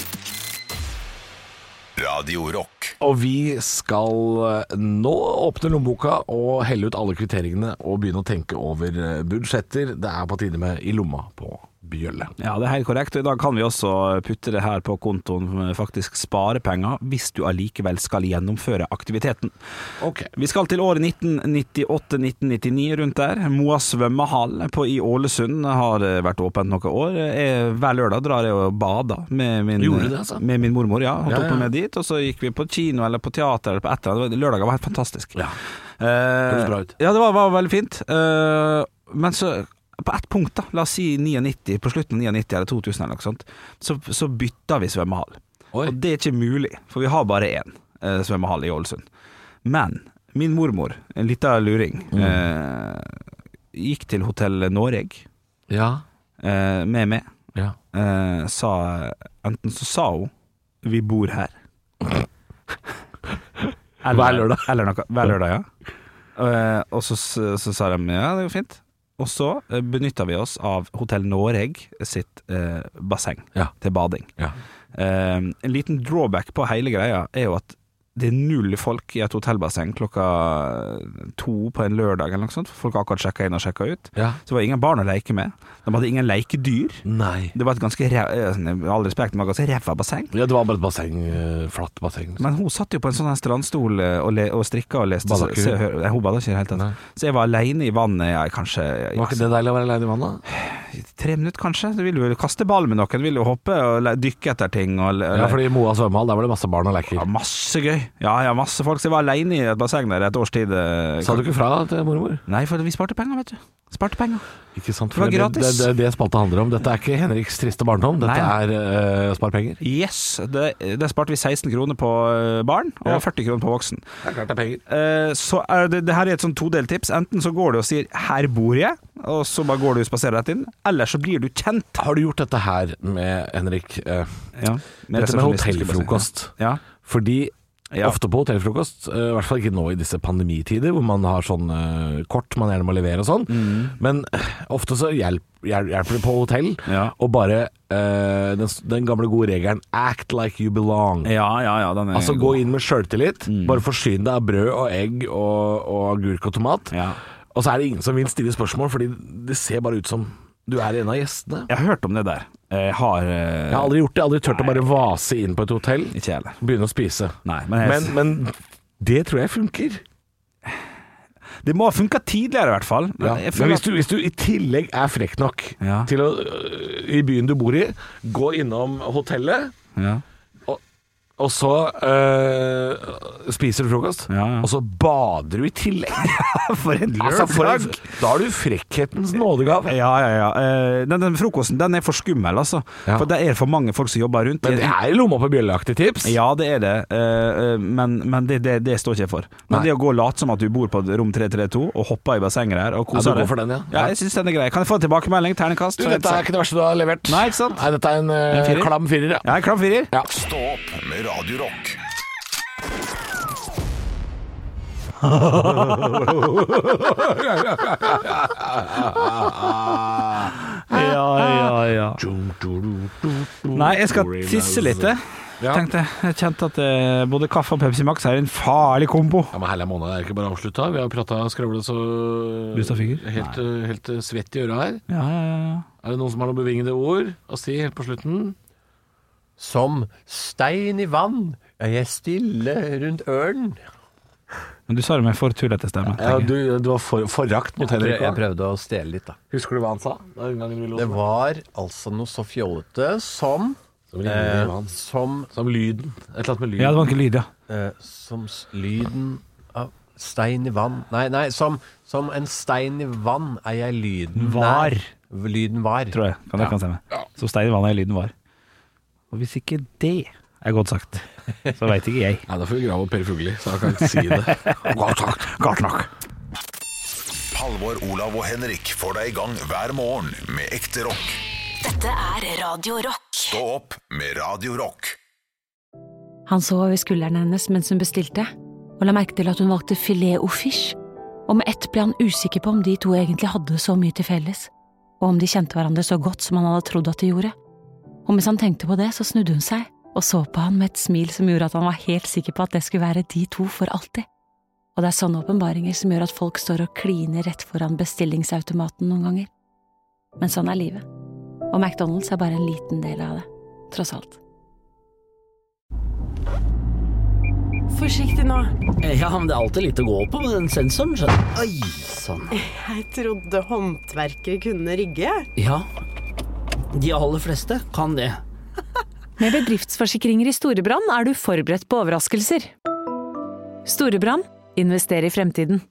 Radio Rock. Og vi skal nå åpne lommeboka og helle ut alle kvitteringene og begynne å tenke over budsjetter. Det er på tide med I lomma på bjølle. Ja, det er helt korrekt. I dag kan vi også putte det her på kontoen faktisk spare penger hvis du allikevel skal gjennomføre aktiviteten. Ok. Vi skal til året nitten nittiåtte nitten nittini rundt der. Moa svømmehall på i Ålesund har vært åpent noen år. Jeg, hver lørdag drar jeg og bader med min, Gjorde det, altså? med min mormor. Ja, hun Ja, tok ja. meg med dit, og så gikk vi på kino eller på teater eller på et eller annet. Lørdagen var helt fantastisk. Ja. Eh, høres bra ut. Ja, det var, var veldig fint. Eh, men så på ett punkt da, la oss si nittini, på slutten av nittini eller to tusen eller noe sånt, så, så bytta vi svømmehall. Oi. Og det er ikke mulig, for vi har bare én eh, svømmehall i Ålesund. Men min mormor, en liten luring, Mm. eh, gikk til Hotell Noreg Ja. eh, med meg. Ja. Eh, sa, enten så sa hun, vi bor her. Eller, Hver lørdag. Eller noe, hver lørdag, ja. Eh, og så, så, så sa de, ja, det er jo fint. Og så eh, benyttet vi oss av Hotell Noreg sitt eh, basseng Ja. til bading. Ja. Eh, en liten drawback på hele greia er jo at det er null folk i et hotellbasseng klokka to på en lørdag eller noe sånt. Folk har akkurat sjekket inn og sjekket ut. Ja. Så det var ingen barn å leke med. De hadde ingen lekedyr. Nei. Det var et ganske ræv, med all respekt, men det var ganske ræva basseng. Ja, det var bare et basseng, eh, flatt basseng. Men hun satt jo på en sånn her strandstol eh, og, le, og strikka og leste. Bada Så, ikke så, hun? hun bada ikke i det hele tatt. Så jeg var alene i vannet, ja, kanskje Var ikke det deilig å være alene i vannet? tre minutter kanskje. Du vil jo kaste ball med noen, du vil jo hoppe og le, dykke etter ting. Og, Ja, fordi i Moa svømmehall, der var det masse barn og leker. Ja, masse gøy. Ja, ja, masse folk. Så jeg var alene i et basseng der et års tid. eh, Sa du ikke fra til mormor? Nei, for vi sparte penger, vet du. Sparte penger. Ikke sant, Det var for det, det, gratis. det, det spalta handler om. Dette er ikke Henriks triste barndom, dette Nei. er uh, spar penger. Yes, det, det sparte vi seksten kroner på eh, barn, og Ja. førti kroner på voksen. Det er klart det er penger. Eh, Så er det, det her er et sånn todeltips. Enten så går du og sier 'her bor jeg', og så bare går du og spaserer rett inn, eller så blir du kjent. Har du gjort dette her med Henrik? Eh, Ja, med dette med resepsjonist, hotellfrokost. Ja. Fordi Ja. ofte på hotellfrokost, eh, i hvert fall ikke nå i disse pandemitider, hvor man har sånn eh, kort man gjerne må levere og sånn, Mm. men eh, ofte så hjelp, hjel- hjelper det på hotell Ja. å bare eh, den, den gamle gode regelen 'act like you belong'. Ja, ja, ja, den er Altså god. gå inn med sjøltillit, Mm. bare forsyn deg av brød og egg og, og agurk og tomat. Ja. Og så er det ingen som vil stille spørsmål, fordi det ser bare ut som du er en av gjestene. Jeg har hørt om det der. Jeg har eh, Jeg har aldri gjort det, aldri tørt å bare vase inn på et hotell, Ikke jeg heller. begynne å spise. Nei, men, jeg, Men, men det tror jeg funker. det må ha funka tidligere, i hvert fall. Ja. Jeg Men føler hvis du, hvis du i tillegg er frekk nok Ja. til å, øh, i byen du bor i, gå innom hotellet, at, ja. og så øh, spiser du frokost, Ja, ja. og så bader du i tillegg. For en Altså, for en, lørdag! da har du frekkhetens nådegave. Ja, ja, ja. Eh, Den, den frokosten den er for skummel, altså. Ja. For det er for mange folk som jobber rundt. Men det er lomma på bjølleaktig tips. Ja, det er det, eh, men, men det, det, det står ikke jeg for. Men Nei. det å gå og late som at du bor på rom tre tre to og hopper i bassenget der og Ja, koser du går for den, ja. Ja, jeg synes den er grei. Kan jeg få en tilbakemelding? Terningkast? Du, dette er ikke det verste du har levert. Nei, ikke sant? Nei, dette er en, øh, En firer? klam firer, ja. Ja, en klam firer. Ja. Stå opp med Radio Rock. Ja, ja, ja. Nei, jeg skal tisse litt. jeg. Ja. Tenkte, jeg kjente at eh, både kaffe og Pepsi Max er en farlig kombo. Ja, men Hele måneden er ikke bare avslutta. Vi har prata skravlet så Bustafinger? helt, øh, helt øh, svett i øra her. Ja, ja, ja. Er det noen som har noen bevingede ord å si helt på slutten? Som stein i vann er jeg stille rundt ørnen. Men du sa det med for tullete stemme. Ja, tenker jeg. du, du var for, forrakt mot Jeg, Henrik. prøv, jeg da. prøvde å stjele litt, da. Husker du hva han sa? Den gangen vi lo Det sammen? var altså noe så fjollete som Som lyden, eh, Johan. Som Som lyden. Et eller annet med lyd. Ja, det var ikke lyd, ja. eh, Som s- lyden av stein i vann. Nei, nei, som, som en stein i vann er jeg lyden Var. nær. Lyden var. Tror jeg. Kan det kan stemme. Så stein i vannet er lyden var. Og hvis ikke det er godt sagt, så veit ikke jeg. Nei, da får vi grave opp Per Fugli, så han kan ikke si det. Godt sagt. Godt nok. Halvor, Olav og Henrik får deg i gang hver morgen med ekte rock. Dette er Radio Rock. Stå opp med Radio Rock. Han så over skulderen hennes mens hun bestilte, og la merke til at hun valgte filet au fish. Og med ett ble han usikker på om de to egentlig hadde så mye til felles, og om de kjente hverandre så godt som han hadde trodd at de gjorde. Og mens han tenkte på det, så snudde hun seg, og så på han med et smil som gjorde at han var helt sikker på at det skulle være de to for alltid. Og det er sånne åpenbaringer som gjør at folk står og kliner rett foran bestillingsautomaten noen ganger. Men sånn er livet. Og McDonald's er bare en liten del av det, tross alt. Forsiktig nå. Ja, men det er alltid litt å gå på med den sensoren. Så... Oi, sånn. Jeg trodde håndverkere kunne rigge. Ja, de aller fleste kan det. Med bedriftsforsikringer i Storebrand er du forberedt på overraskelser. Storebrand, invester i fremtiden.